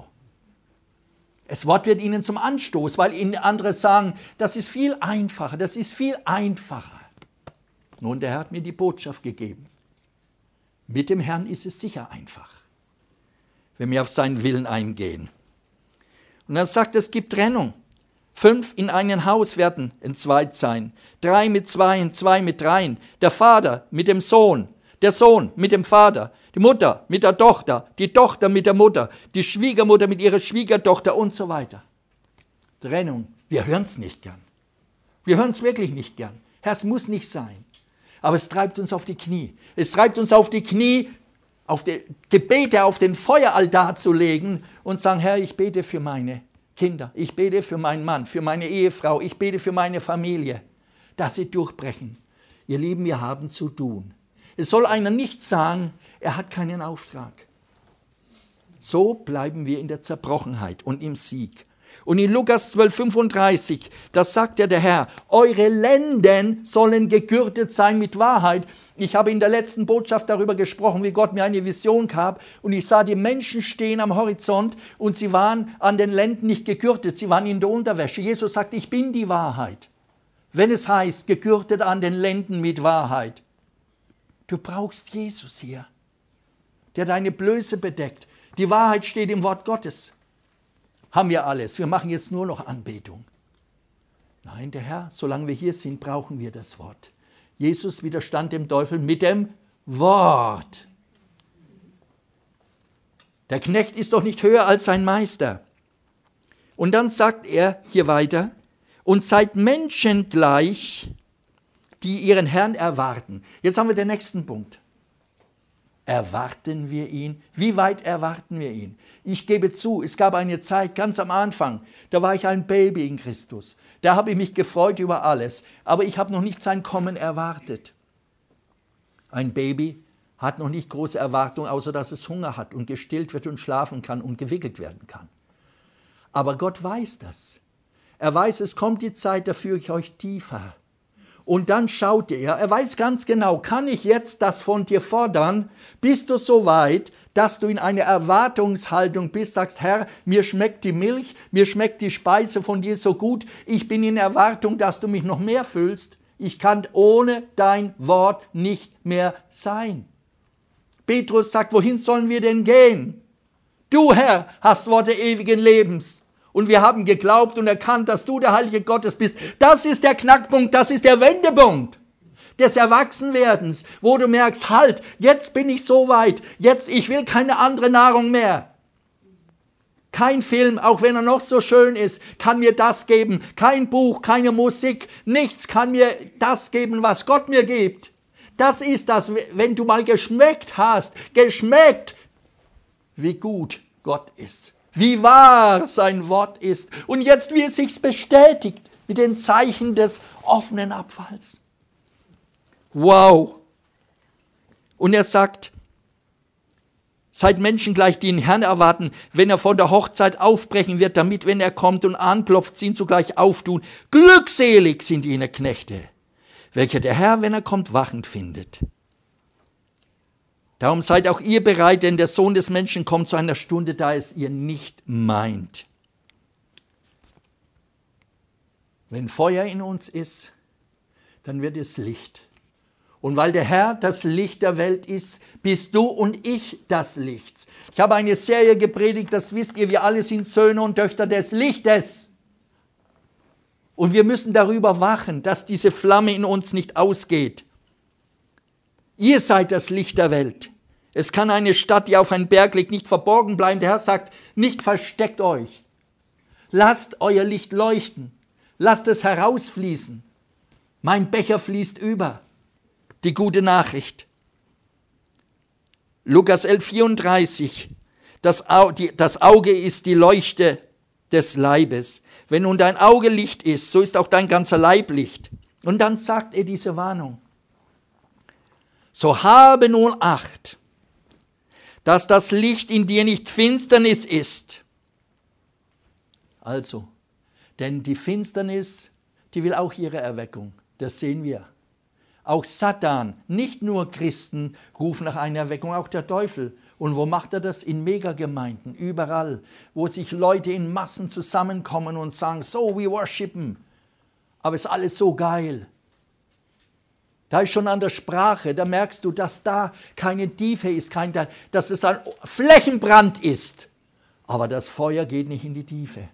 Das Wort wird ihnen zum Anstoß, weil ihnen andere sagen, das ist viel einfacher, das ist viel einfacher. Nun, der Herr hat mir die Botschaft gegeben. Mit dem Herrn ist es sicher einfach, wenn wir auf seinen Willen eingehen. Und er sagt, es gibt Trennung. Fünf in einem Haus werden entzweit sein. Drei mit zweien, zwei mit dreien. Der Vater mit dem Sohn, der Sohn mit dem Vater, die Mutter mit der Tochter, die Tochter mit der Mutter, die Schwiegermutter mit ihrer Schwiegertochter und so weiter. Trennung, wir hören es nicht gern. Wir hören es wirklich nicht gern. Herr, es muss nicht sein. Aber es treibt uns auf die Knie. Es treibt uns auf die Knie, auf die Gebete auf den Feueraltar zu legen und sagen, Herr, ich bete für meine Kinder, ich bete für meinen Mann, für meine Ehefrau, ich bete für meine Familie, dass sie durchbrechen. Ihr Lieben, wir haben zu tun. Es soll einer nicht sagen, er hat keinen Auftrag. So bleiben wir in der Zerbrochenheit und im Sieg. Und in Lukas zwölf fünfunddreißig, da sagt ja der Herr, eure Lenden sollen gegürtet sein mit Wahrheit. Ich habe in der letzten Botschaft darüber gesprochen, wie Gott mir eine Vision gab. Und ich sah die Menschen stehen am Horizont und sie waren an den Lenden nicht gegürtet, sie waren in der Unterwäsche. Jesus sagt, ich bin die Wahrheit. Wenn es heißt, gegürtet an den Lenden mit Wahrheit. Du brauchst Jesus hier, der deine Blöße bedeckt. Die Wahrheit steht im Wort Gottes. Haben wir alles. Wir machen jetzt nur noch Anbetung. Nein, der Herr, solange wir hier sind, brauchen wir das Wort. Jesus widerstand dem Teufel mit dem Wort. Der Knecht ist doch nicht höher als sein Meister. Und dann sagt er hier weiter, und seid Menschen gleich, die ihren Herrn erwarten. Jetzt haben wir den nächsten Punkt. Erwarten wir ihn? Wie weit erwarten wir ihn? Ich gebe zu, es gab eine Zeit ganz am Anfang, da war ich ein Baby in Christus. Da habe ich mich gefreut über alles, aber ich habe noch nicht sein Kommen erwartet. Ein Baby hat noch nicht große Erwartungen, außer dass es Hunger hat und gestillt wird und schlafen kann und gewickelt werden kann. Aber Gott weiß das. Er weiß, es kommt die Zeit, da führe ich euch tiefer. Und dann schaut er, er weiß ganz genau, kann ich jetzt das von dir fordern? Bist du so weit, dass du in einer Erwartungshaltung bist, sagst, Herr, mir schmeckt die Milch, mir schmeckt die Speise von dir so gut, ich bin in Erwartung, dass du mich noch mehr füllst. Ich kann ohne dein Wort nicht mehr sein. Petrus sagt, wohin sollen wir denn gehen? Du, Herr, hast Worte ewigen Lebens. Und wir haben geglaubt und erkannt, dass du der Heilige Gottes bist. Das ist der Knackpunkt, das ist der Wendepunkt des Erwachsenwerdens, wo du merkst, halt, jetzt bin ich so weit, jetzt, ich will keine andere Nahrung mehr. Kein Film, auch wenn er noch so schön ist, kann mir das geben. Kein Buch, keine Musik, nichts kann mir das geben, was Gott mir gibt. Das ist das, wenn du mal geschmeckt hast, geschmeckt, wie gut Gott ist. Wie wahr sein Wort ist. Und jetzt, wie es sich bestätigt mit den Zeichen des offenen Abfalls. Wow. Und er sagt, seid Menschen gleich, die den Herrn erwarten, wenn er von der Hochzeit aufbrechen wird, damit, wenn er kommt und anklopft, sie ihn zugleich auftun. Glückselig sind jene Knechte, welche der Herr, wenn er kommt, wachend findet. Darum seid auch ihr bereit, denn der Sohn des Menschen kommt zu einer Stunde, da es ihr nicht meint. Wenn Feuer in uns ist, dann wird es Licht. Und weil der Herr das Licht der Welt ist, bist du und ich das Licht. Ich habe eine Serie gepredigt, das wisst ihr, wir alle sind Söhne und Töchter des Lichtes. Und wir müssen darüber wachen, dass diese Flamme in uns nicht ausgeht. Ihr seid das Licht der Welt. Es kann eine Stadt, die auf einem Berg liegt, nicht verborgen bleiben. Der Herr sagt, nicht versteckt euch. Lasst euer Licht leuchten. Lasst es herausfließen. Mein Becher fließt über. Die gute Nachricht. Lukas elf vierunddreißig. Das Auge ist die Leuchte des Leibes. Wenn nun dein Auge Licht ist, so ist auch dein ganzer Leib Licht. Und dann sagt er diese Warnung. So habe nun Acht, dass das Licht in dir nicht Finsternis ist. Also, denn die Finsternis, die will auch ihre Erweckung. Das sehen wir. Auch Satan, nicht nur Christen rufen nach einer Erweckung, auch der Teufel. Und wo macht er das? In Megagemeinden, überall, wo sich Leute in Massen zusammenkommen und sagen, so, we worshipen. Aber es ist alles so geil. Da ist schon an der Sprache, da merkst du, dass da keine Tiefe ist, kein, dass es ein Flächenbrand ist. Aber das Feuer geht nicht in die Tiefe.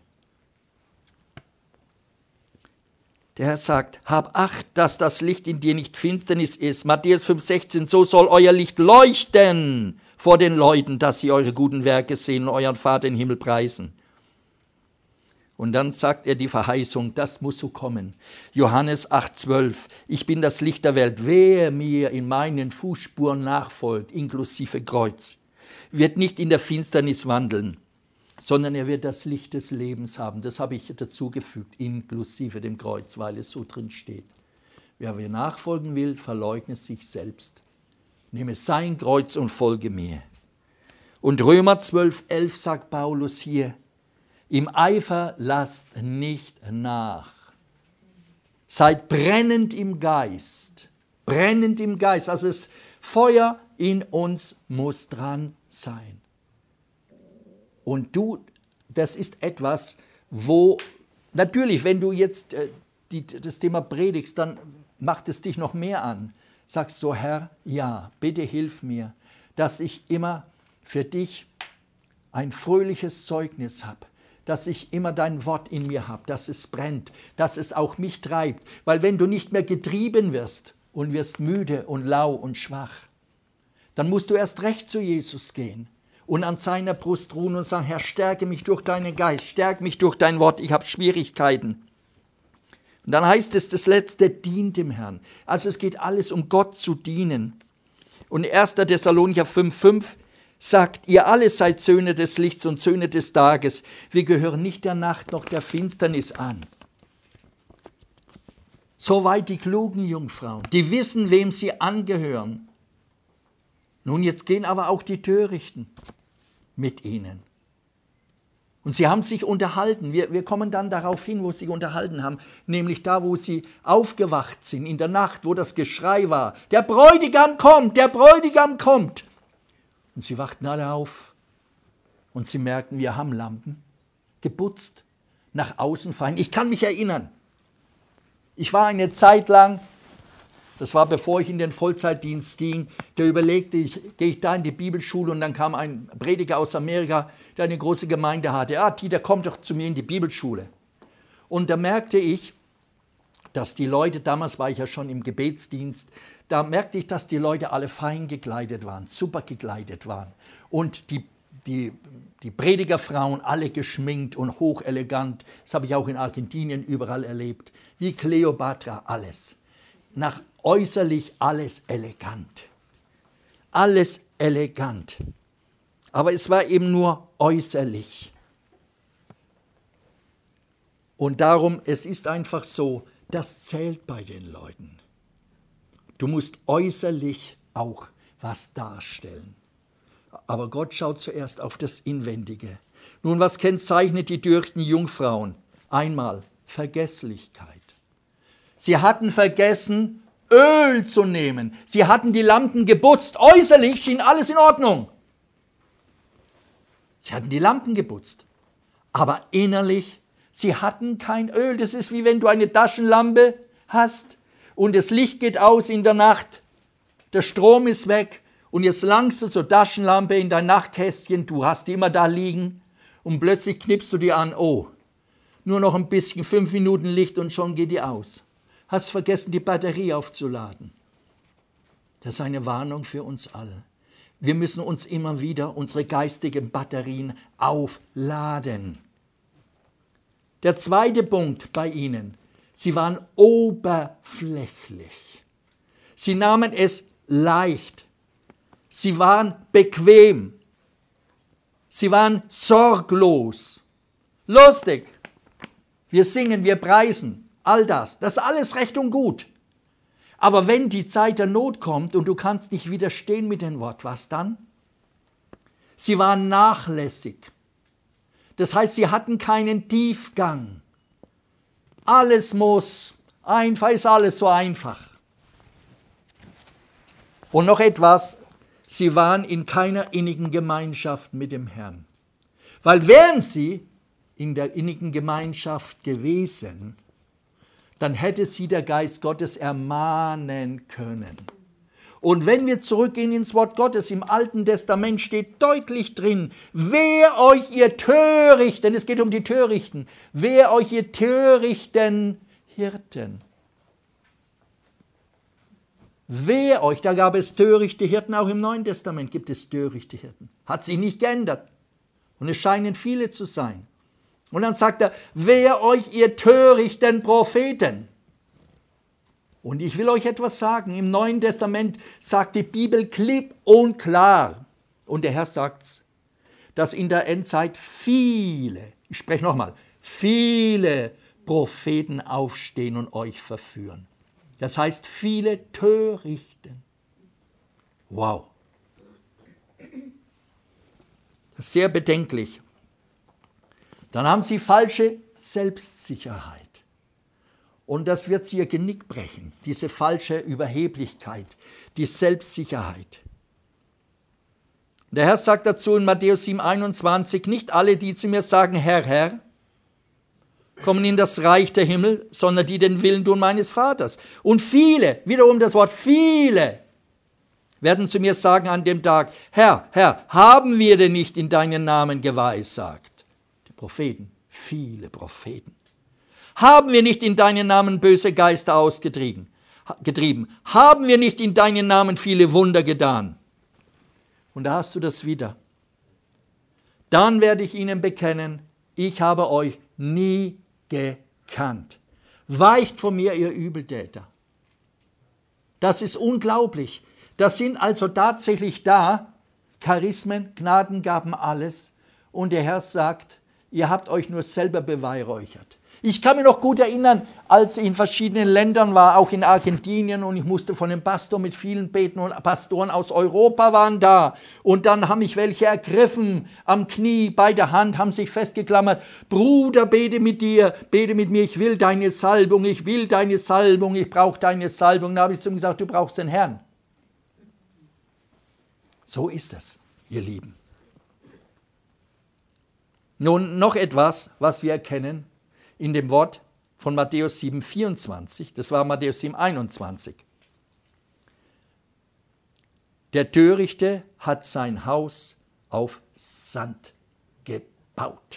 Der Herr sagt, hab Acht, dass das Licht in dir nicht Finsternis ist. Matthäus fünf sechzehn, so soll euer Licht leuchten vor den Leuten, dass sie eure guten Werke sehen und euren Vater im Himmel preisen. Und dann sagt er die Verheißung, das muss so kommen. Johannes acht zwölf, ich bin das Licht der Welt. Wer mir in meinen Fußspuren nachfolgt, inklusive Kreuz, wird nicht in der Finsternis wandeln, sondern er wird das Licht des Lebens haben. Das habe ich dazugefügt, inklusive dem Kreuz, weil es so drin steht. Wer mir nachfolgen will, verleugne sich selbst. Nehme sein Kreuz und folge mir. Und Römer zwölf elf sagt Paulus hier, im Eifer lasst nicht nach. Seid brennend im Geist. Brennend im Geist. Also das Feuer in uns muss dran sein. Und du, das ist etwas, wo, natürlich, wenn du jetzt äh, die, das Thema predigst, dann macht es dich noch mehr an. Sagst du, Herr, ja, bitte hilf mir, dass ich immer für dich ein fröhliches Zeugnis habe, dass ich immer dein Wort in mir habe, dass es brennt, dass es auch mich treibt. Weil wenn du nicht mehr getrieben wirst und wirst müde und lau und schwach, dann musst du erst recht zu Jesus gehen und an seiner Brust ruhen und sagen, Herr, stärke mich durch deinen Geist, stärke mich durch dein Wort, ich habe Schwierigkeiten. Und dann heißt es, das Letzte, dient dem Herrn. Also es geht alles um Gott zu dienen. Und erster Thessalonicher fünf fünf sagt, ihr alle seid Söhne des Lichts und Söhne des Tages. Wir gehören nicht der Nacht noch der Finsternis an. Soweit die klugen Jungfrauen, die wissen, wem sie angehören. Nun, jetzt gehen aber auch die Törichten mit ihnen. Und sie haben sich unterhalten. Wir, wir kommen dann darauf hin, wo sie sich unterhalten haben, nämlich da, wo sie aufgewacht sind, in der Nacht, wo das Geschrei war. Der Bräutigam kommt, der Bräutigam kommt. Und sie wachten alle auf und sie merkten, wir haben Lampen, geputzt, nach außen fein. Ich kann mich erinnern, ich war eine Zeit lang, das war bevor ich in den Vollzeitdienst ging, da überlegte ich, gehe ich da in die Bibelschule und dann kam ein Prediger aus Amerika, der eine große Gemeinde hatte. Ah, Dieter, komm doch zu mir in die Bibelschule. Und da merkte ich, dass die Leute, damals war ich ja schon im Gebetsdienst, da merkte ich, dass die Leute alle fein gekleidet waren, super gekleidet waren. Und die, die, die Predigerfrauen alle geschminkt und hochelegant. Das habe ich auch in Argentinien überall erlebt. Wie Kleopatra, alles. Nach äußerlich alles elegant. Alles elegant. Aber es war eben nur äußerlich. Und darum, es ist einfach so, das zählt bei den Leuten. Du musst äußerlich auch was darstellen. Aber Gott schaut zuerst auf das Inwendige. Nun, was kennzeichnet die törichten Jungfrauen? Einmal Vergesslichkeit. Sie hatten vergessen, Öl zu nehmen. Sie hatten die Lampen geputzt. Äußerlich schien alles in Ordnung. Sie hatten die Lampen geputzt. Aber innerlich, sie hatten kein Öl. Das ist wie wenn du eine Taschenlampe hast und das Licht geht aus in der Nacht. Der Strom ist weg und jetzt langst du zur Taschenlampe in dein Nachtkästchen. Du hast die immer da liegen und plötzlich knippst du die an. Oh, nur noch ein bisschen, fünf Minuten Licht und schon geht die aus. Hast vergessen, die Batterie aufzuladen. Das ist eine Warnung für uns alle. wir müssen uns immer wieder unsere geistigen Batterien aufladen. Der zweite Punkt bei ihnen, sie waren oberflächlich. Sie nahmen es leicht. Sie waren bequem. Sie waren sorglos. Lustig. Wir singen, wir preisen, all das. Das ist alles recht und gut. Aber wenn die Zeit der Not kommt und du kannst nicht widerstehen mit dem Wort, was dann? Sie waren nachlässig. Das heißt, sie hatten keinen Tiefgang. Alles muss, einfach ist alles so einfach. Und noch etwas, sie waren in keiner innigen Gemeinschaft mit dem Herrn. Weil wären sie in der innigen Gemeinschaft gewesen, dann hätte sie der Geist Gottes ermahnen können. Und wenn wir zurückgehen ins Wort Gottes, im Alten Testament steht deutlich drin, wehe euch ihr Törichten, es geht um die Törichten, wehe euch ihr törichten Hirten. Wehe euch, da gab es törichte Hirten, auch im Neuen Testament gibt es törichte Hirten. Hat sich nicht geändert. Und es scheinen viele zu sein. Und dann sagt er, wehe euch ihr törichten Propheten. Und ich will euch etwas sagen, im Neuen Testament sagt die Bibel klipp und klar, und der Herr sagt's, dass in der Endzeit viele, ich spreche nochmal, viele Propheten aufstehen und euch verführen. Das heißt, viele törichten. Wow. Das ist sehr bedenklich. Dann haben sie falsche Selbstsicherheit. Und das wird sie ihr Genick brechen, diese falsche Überheblichkeit, die Selbstsicherheit. Der Herr sagt dazu in Matthäus sieben, einundzwanzig, nicht alle, die zu mir sagen, Herr, Herr, kommen in das Reich der Himmel, sondern die den Willen tun meines Vaters. Und viele, wiederum das Wort viele, werden zu mir sagen an dem Tag, Herr, Herr, haben wir denn nicht in deinen Namen geweissagt? Propheten, viele Propheten. Haben wir nicht in deinen Namen böse Geister ausgetrieben? Getrieben? Haben wir nicht in deinen Namen viele Wunder getan? Und da hast du das wieder. Dann werde ich ihnen bekennen, ich habe euch nie gekannt. Weicht von mir, ihr Übeltäter. Das ist unglaublich. Das sind also tatsächlich da Charismen, Gnadengaben, alles. Und der Herr sagt, ihr habt euch nur selber beweihräuchert. Ich kann mich noch gut erinnern, als ich in verschiedenen Ländern war, auch in Argentinien, und ich musste von dem Pastor mit vielen beten und Pastoren aus Europa waren da. Und dann haben mich welche ergriffen am Knie, bei der Hand, haben sich festgeklammert. Bruder, bete mit dir, bete mit mir, ich will deine Salbung, ich will deine Salbung, ich brauche deine Salbung. Da habe ich zu ihm gesagt, du brauchst den Herrn. So ist es, ihr Lieben. Nun noch etwas, was wir erkennen in dem Wort von Matthäus sieben, vierundzwanzig, das war Matthäus sieben, einundzwanzig. Der Törichte hat sein Haus auf Sand gebaut.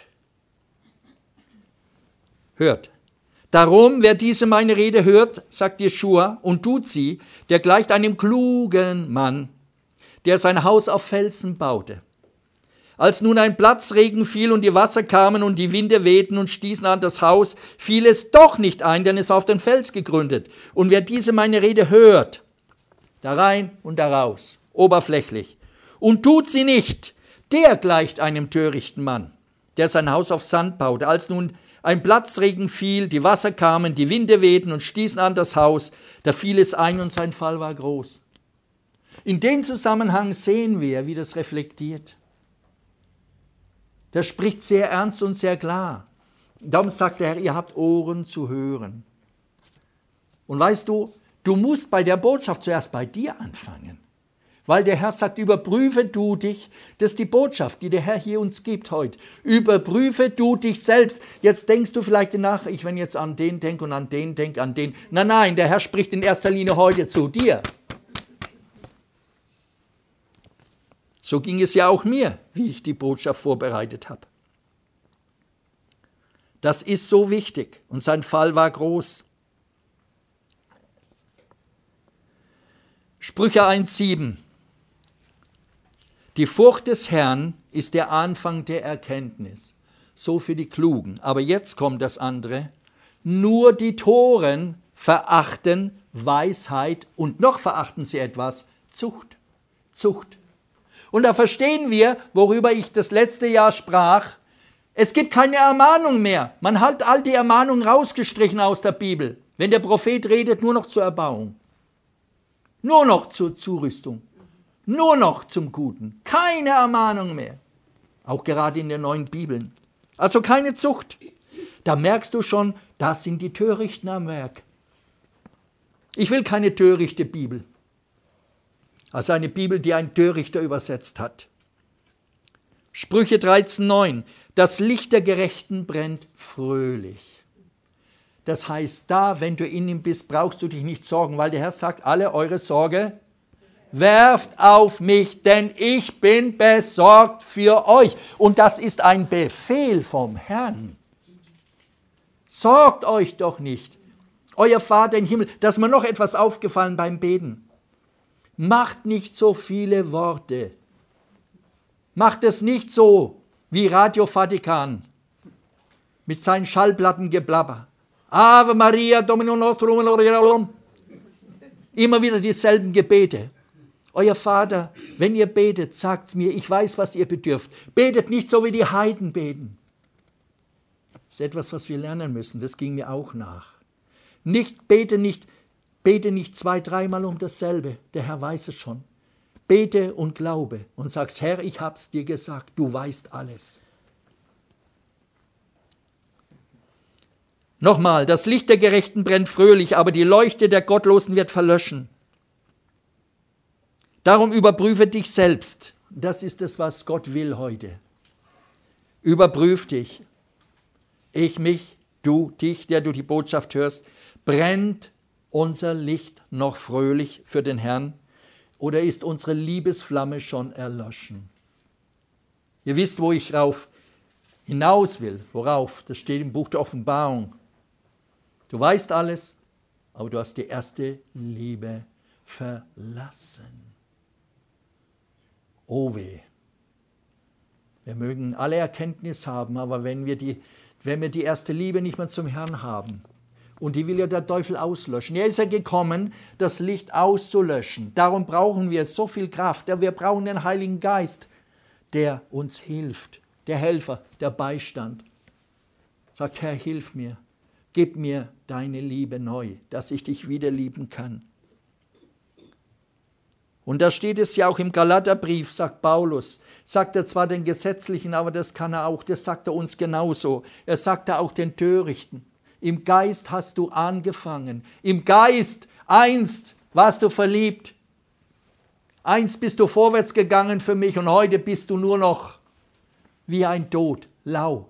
Hört, darum, wer diese meine Rede hört, sagt Jeschua, und tut sie, der gleicht einem klugen Mann, der sein Haus auf Felsen baute. Als nun ein Platzregen fiel und die Wasser kamen und die Winde wehten und stießen an das Haus, fiel es doch nicht ein, denn es war auf den Fels gegründet. Und wer diese meine Rede hört, da rein und da raus, oberflächlich, und tut sie nicht, der gleicht einem törichten Mann, der sein Haus auf Sand baute. Als nun ein Platzregen fiel, die Wasser kamen, die Winde wehten und stießen an das Haus, da fiel es ein und sein Fall war groß. In dem Zusammenhang sehen wir, wie das reflektiert. Das spricht sehr ernst und sehr klar. Darum sagt der Herr, ihr habt Ohren zu hören. Und weißt du, du musst bei der Botschaft zuerst bei dir anfangen. Weil der Herr sagt, überprüfe du dich, das ist die Botschaft, die der Herr hier uns gibt heute. Überprüfe du dich selbst. Jetzt denkst du vielleicht nach, ich wenn jetzt an den denke und an den denke, an den. Nein, nein, der Herr spricht in erster Linie heute zu dir. So ging es ja auch mir, wie ich die Botschaft vorbereitet habe. Das ist so wichtig und sein Fall war groß. Sprüche eins, sieben. Die Furcht des Herrn ist der Anfang der Erkenntnis. So für die Klugen. Aber jetzt kommt das andere. Nur die Toren verachten Weisheit und noch verachten sie etwas, Zucht. Zucht. Und da verstehen wir, worüber ich das letzte Jahr sprach, es gibt keine Ermahnung mehr. Man hat all die Ermahnungen rausgestrichen aus der Bibel. Wenn der Prophet redet, nur noch zur Erbauung. Nur noch zur Zurüstung. Nur noch zum Guten. Keine Ermahnung mehr. Auch gerade in den neuen Bibeln. Also keine Zucht. Da merkst du schon, da sind die Törichten am Werk. Ich will keine törichte Bibel. Also eine Bibel, die ein Törichter übersetzt hat. Sprüche dreizehn neun. Das Licht der Gerechten brennt fröhlich. Das heißt, da, wenn du in ihm bist, brauchst du dich nicht sorgen, weil der Herr sagt, alle eure Sorge werft auf mich, denn ich bin besorgt für euch. Und das ist ein Befehl vom Herrn. Sorgt euch doch nicht. Euer Vater im Himmel, da ist mir noch etwas aufgefallen beim Beten. Macht nicht so viele Worte. Macht es nicht so wie Radio Vatikan mit seinen Schallplattengeblabber. Ave Maria, Domino Nostrum, immer wieder dieselben Gebete. Euer Vater, wenn ihr betet, sagt's mir, ich weiß, was ihr bedürft. Betet nicht so, wie die Heiden beten. Das ist etwas, was wir lernen müssen, das ging mir auch nach. Nicht, bete nicht, bete nicht zwei, dreimal um dasselbe, der Herr weiß es schon. Bete und glaube und sagst, Herr, ich hab's dir gesagt, du weißt alles. Nochmal, das Licht der Gerechten brennt fröhlich, aber die Leuchte der Gottlosen wird verlöschen. Darum überprüfe dich selbst. Das ist es, was Gott will heute. Überprüf dich. Ich, mich, du, dich, der du die Botschaft hörst. Brennt unser Licht noch fröhlich für den Herrn? Oder ist unsere Liebesflamme schon erloschen? Ihr wisst, wo ich rauf hinaus will. Worauf? Das steht im Buch der Offenbarung. Du weißt alles, aber du hast die erste Liebe verlassen. Oh weh. Wir mögen alle Erkenntnis haben, aber wenn wir die, wenn wir die erste Liebe nicht mehr zum Herrn haben, und die will ja der Teufel auslöschen. Er ist ja gekommen, das Licht auszulöschen. Darum brauchen wir so viel Kraft. Wir brauchen den Heiligen Geist, der uns hilft. Der Helfer, der Beistand. Sag, Herr, hilf mir. Gib mir deine Liebe neu, dass ich dich wieder lieben kann. Und da steht es ja auch im Galaterbrief, sagt Paulus, sagt er zwar den Gesetzlichen, aber das kann er auch, das sagt er uns genauso. Er sagt er auch den Törichten. Im Geist hast du angefangen. Im Geist, einst warst du verliebt. Einst bist du vorwärts gegangen für mich und heute bist du nur noch wie ein Tod, lau.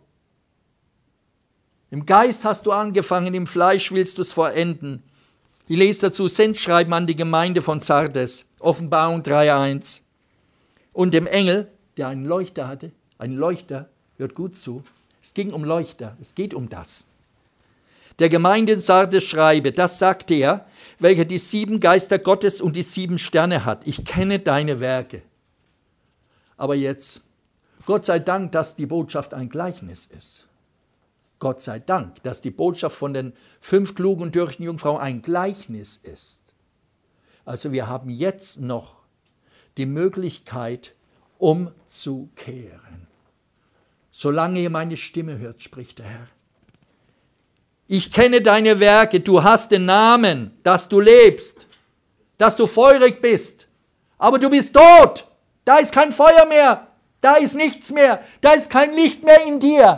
Im Geist hast du angefangen, im Fleisch willst du es vollenden. Ich lese dazu Sendschreiben an die Gemeinde von Sardes, Offenbarung drei eins. Und dem Engel, der einen Leuchter hatte, ein Leuchter, hört gut zu, es ging um Leuchter, es geht um das. Der Gemeinde in Sardes schreibe, das sagt er, welcher die sieben Geister Gottes und die sieben Sterne hat. Ich kenne deine Werke. Aber jetzt, Gott sei Dank, dass die Botschaft ein Gleichnis ist. Gott sei Dank, dass die Botschaft von den fünf klugen und törichten Jungfrauen ein Gleichnis ist. Also wir haben jetzt noch die Möglichkeit, umzukehren. Solange ihr meine Stimme hört, spricht der Herr. Ich kenne deine Werke, du hast den Namen, dass du lebst, dass du feurig bist, aber du bist tot. Da ist kein Feuer mehr, da ist nichts mehr, da ist kein Licht mehr in dir.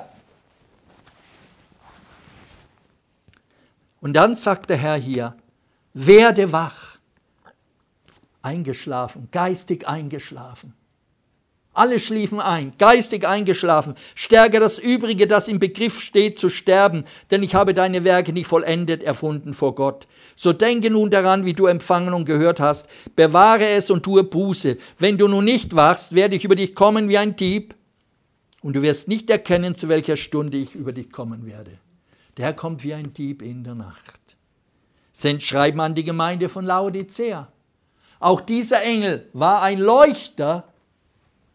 Und dann sagt der Herr hier, werde wach, eingeschlafen, geistig eingeschlafen. Alle schliefen ein, geistig eingeschlafen. Stärke das Übrige, das im Begriff steht, zu sterben, denn ich habe deine Werke nicht vollendet erfunden vor Gott. So denke nun daran, wie du empfangen und gehört hast. Bewahre es und tue Buße. Wenn du nun nicht wachst, werde ich über dich kommen wie ein Dieb und du wirst nicht erkennen, zu welcher Stunde ich über dich kommen werde. Der Herr kommt wie ein Dieb in der Nacht. Sendschreiben an die Gemeinde von Laodicea. Auch dieser Engel war ein Leuchter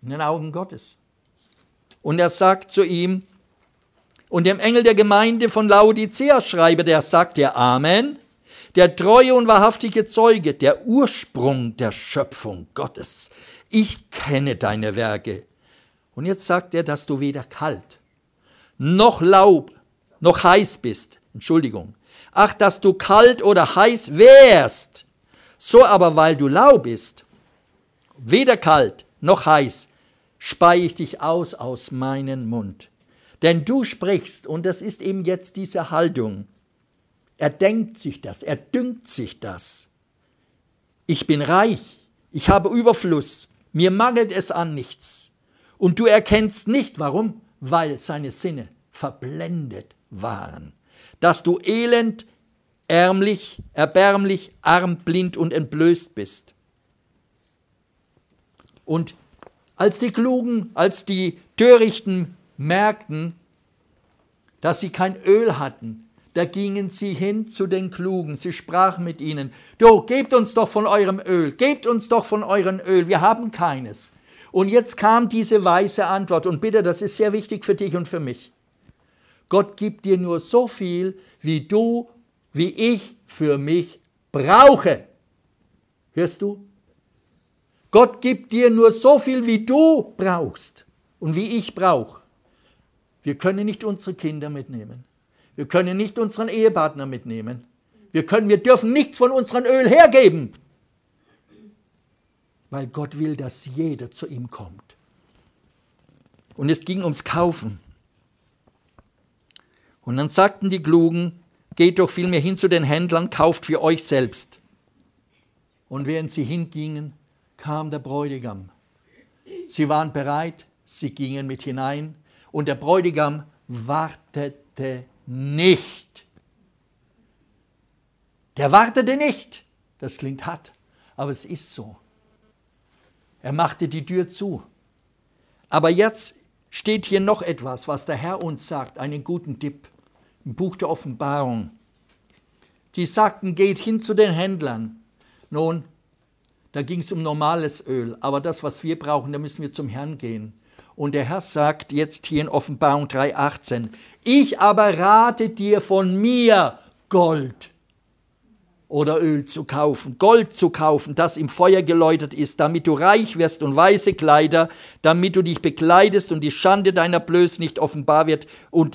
in den Augen Gottes. Und er sagt zu ihm, und dem Engel der Gemeinde von Laodicea schreibe, der sagt der Amen, der treue und wahrhaftige Zeuge, der Ursprung der Schöpfung Gottes. Ich kenne deine Werke. Und jetzt sagt er, dass du weder kalt, noch Laub, noch heiß bist. Entschuldigung. Ach, dass du kalt oder heiß wärst. So aber, weil du lau bist, weder kalt noch heiß, spei ich dich aus aus meinem Mund. Denn du sprichst, und das ist eben jetzt diese Haltung, er denkt sich das, er dünkt sich das. Ich bin reich, ich habe Überfluss, mir mangelt es an nichts. Und du erkennst nicht, warum? Weil seine Sinne verblendet waren. Dass du elend, ärmlich, erbärmlich, arm, blind und entblößt bist. Und als die Klugen, als die Törichten merkten, dass sie kein Öl hatten, da gingen sie hin zu den Klugen. Sie sprachen mit ihnen, du, gebt uns doch von eurem Öl, gebt uns doch von eurem Öl, wir haben keines. Und jetzt kam diese weise Antwort, und bitte, das ist sehr wichtig für dich und für mich. Gott gibt dir nur so viel, wie du, wie ich für mich brauche. Hörst du? Gott gibt dir nur so viel, wie du brauchst und wie ich brauche. Wir können nicht unsere Kinder mitnehmen. Wir können nicht unseren Ehepartner mitnehmen. Wir können, wir dürfen nichts von unserem Öl hergeben. Weil Gott will, dass jeder zu ihm kommt. Und es ging ums Kaufen. Und dann sagten die Klugen, geht doch vielmehr hin zu den Händlern, kauft für euch selbst. Und während sie hingingen, kam der Bräutigam. Sie waren bereit, sie gingen mit hinein und der Bräutigam wartete nicht. Der wartete nicht. Das klingt hart, aber es ist so. Er machte die Tür zu. Aber jetzt steht hier noch etwas, was der Herr uns sagt, einen guten Tipp im Buch der Offenbarung. Die sagten, geht hin zu den Händlern. Nun, da ging es um normales Öl, aber das, was wir brauchen, da müssen wir zum Herrn gehen. Und der Herr sagt jetzt hier in Offenbarung drei achtzehn, ich aber rate dir von mir, Gold oder Öl zu kaufen, Gold zu kaufen, das im Feuer geläutert ist, damit du reich wirst und weiße Kleider, damit du dich bekleidest und die Schande deiner Blöße nicht offenbar wird und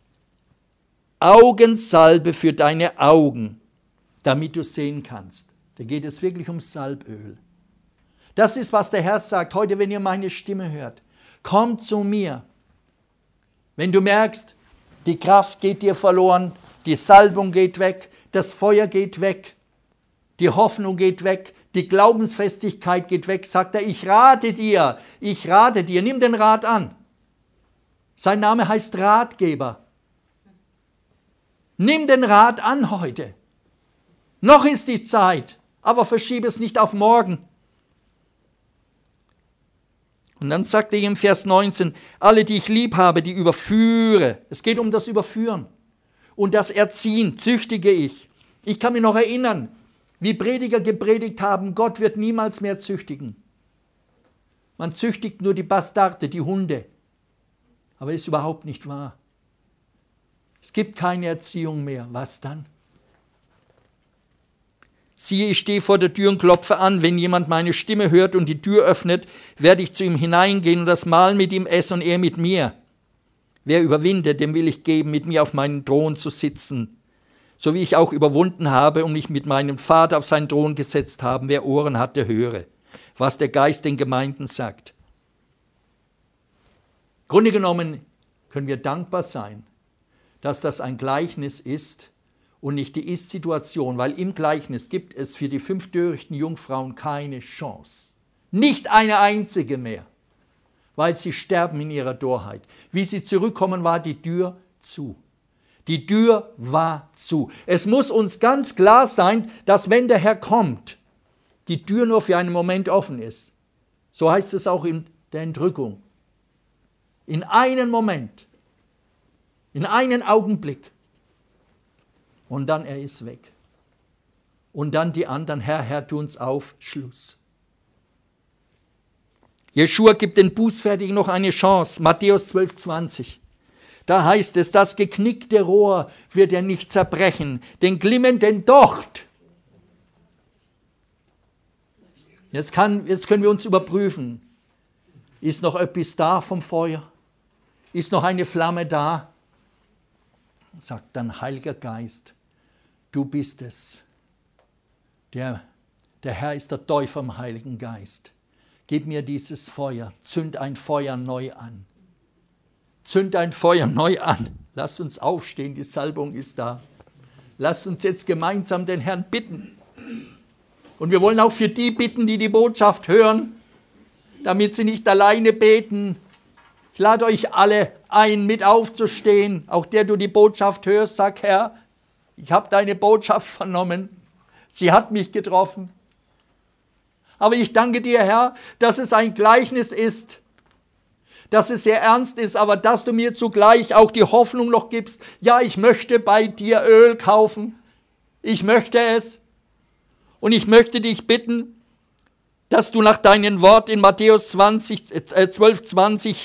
Augensalbe für deine Augen, damit du sehen kannst. Da geht es wirklich um Salböl. Das ist, was der Herr sagt, heute, wenn ihr meine Stimme hört. Kommt zu mir. Wenn du merkst, die Kraft geht dir verloren, die Salbung geht weg, das Feuer geht weg, die Hoffnung geht weg, die Glaubensfestigkeit geht weg, sagt er, ich rate dir, ich rate dir, nimm den Rat an. Sein Name heißt Ratgeber. Nimm den Rat an heute. Noch ist die Zeit, aber verschiebe es nicht auf morgen. Und dann sagt er im Vers neunzehn, alle, die ich lieb habe, die überführe. Es geht um das Überführen. Und das Erziehen züchtige ich. Ich kann mich noch erinnern, wie Prediger gepredigt haben, Gott wird niemals mehr züchtigen. Man züchtigt nur die Bastarde, die Hunde. Aber ist überhaupt nicht wahr. Es gibt keine Erziehung mehr. Was dann? Siehe, ich stehe vor der Tür und klopfe an. Wenn jemand meine Stimme hört und die Tür öffnet, werde ich zu ihm hineingehen und das Mahl mit ihm essen und er mit mir. Wer überwindet, dem will ich geben, mit mir auf meinen Thron zu sitzen, so wie ich auch überwunden habe und mich mit meinem Vater auf seinen Thron gesetzt habe. Wer Ohren hat, der höre, was der Geist den Gemeinden sagt. Im Grunde genommen können wir dankbar sein, dass das ein Gleichnis ist und nicht die Ist-Situation, weil im Gleichnis gibt es für die fünf törichten Jungfrauen keine Chance. Nicht eine einzige mehr, weil sie sterben in ihrer Torheit. Wie sie zurückkommen, war die Tür zu. Die Tür war zu. Es muss uns ganz klar sein, dass wenn der Herr kommt, die Tür nur für einen Moment offen ist. So heißt es auch in der Entrückung. In einen Moment, in einen Augenblick. Und dann er ist weg. Und dann die anderen, Herr, Herr, tu uns auf, Schluss. Jeschua gibt den Bußfertigen noch eine Chance. Matthäus zwölf, zwanzig. Da heißt es, das geknickte Rohr wird er nicht zerbrechen, den glimmenden Docht. Jetzt, kann, jetzt können wir uns überprüfen. Ist noch etwas da vom Feuer? Ist noch eine Flamme da? Sagt dann, Heiliger Geist, du bist es. Der, der Herr ist der Täufer im Heiligen Geist. Gib mir dieses Feuer, zünd ein Feuer neu an. Zünd ein Feuer neu an. Lasst uns aufstehen, die Salbung ist da. Lasst uns jetzt gemeinsam den Herrn bitten. Und wir wollen auch für die bitten, die die Botschaft hören, damit sie nicht alleine beten. Ich lade euch alle ein, mit aufzustehen. Auch der du die Botschaft hörst, sag, Herr, ich habe deine Botschaft vernommen. Sie hat mich getroffen. Aber ich danke dir, Herr, dass es ein Gleichnis ist, dass es sehr ernst ist, aber dass du mir zugleich auch die Hoffnung noch gibst, ja, ich möchte bei dir Öl kaufen. Ich möchte es. Und ich möchte dich bitten, dass du nach deinem Wort in Matthäus zwölf, zwanzig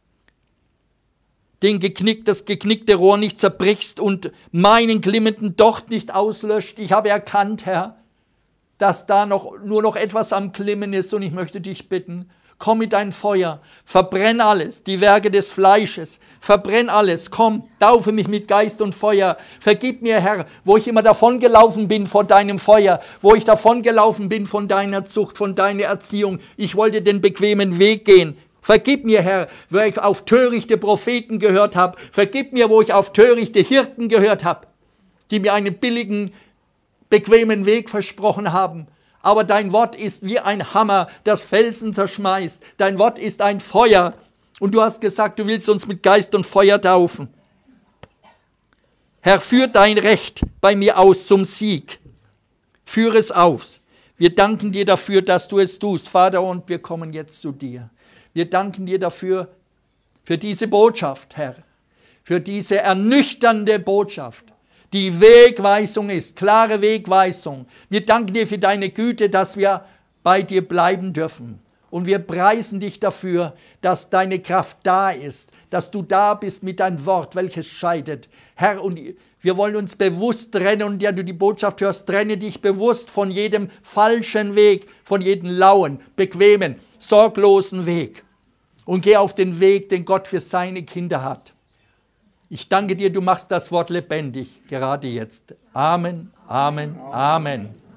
den geknickt, das geknickte Rohr nicht zerbrichst und meinen glimmenden Docht nicht auslöscht. Ich habe erkannt, Herr, dass da noch, nur noch etwas am Glimmen ist und ich möchte dich bitten, komm mit deinem Feuer, verbrenn alles, die Werke des Fleisches, verbrenn alles, komm, taufe mich mit Geist und Feuer, vergib mir, Herr, wo ich immer davongelaufen bin vor deinem Feuer, wo ich davongelaufen bin von deiner Zucht, von deiner Erziehung, ich wollte den bequemen Weg gehen. Vergib mir, Herr, wo ich auf törichte Propheten gehört habe, vergib mir, wo ich auf törichte Hirten gehört habe, die mir einen billigen, bequemen Weg versprochen haben. Aber dein Wort ist wie ein Hammer, das Felsen zerschmeißt. Dein Wort ist ein Feuer. Und du hast gesagt, du willst uns mit Geist und Feuer taufen. Herr, führ dein Recht bei mir aus zum Sieg. Führe es aus. Wir danken dir dafür, dass du es tust, Vater, und wir kommen jetzt zu dir. Wir danken dir dafür, für diese Botschaft, Herr, für diese ernüchternde Botschaft, die Wegweisung ist, klare Wegweisung. Wir danken dir für deine Güte, dass wir bei dir bleiben dürfen. Und wir preisen dich dafür, dass deine Kraft da ist, dass du da bist mit deinem Wort, welches scheidet. Herr, und wir wollen uns bewusst trennen, und ja, du die Botschaft hörst, trenne dich bewusst von jedem falschen Weg, von jedem lauen, bequemen, sorglosen Weg. Und geh auf den Weg, den Gott für seine Kinder hat. Ich danke dir, du machst das Wort lebendig, gerade jetzt. Amen, Amen, Amen.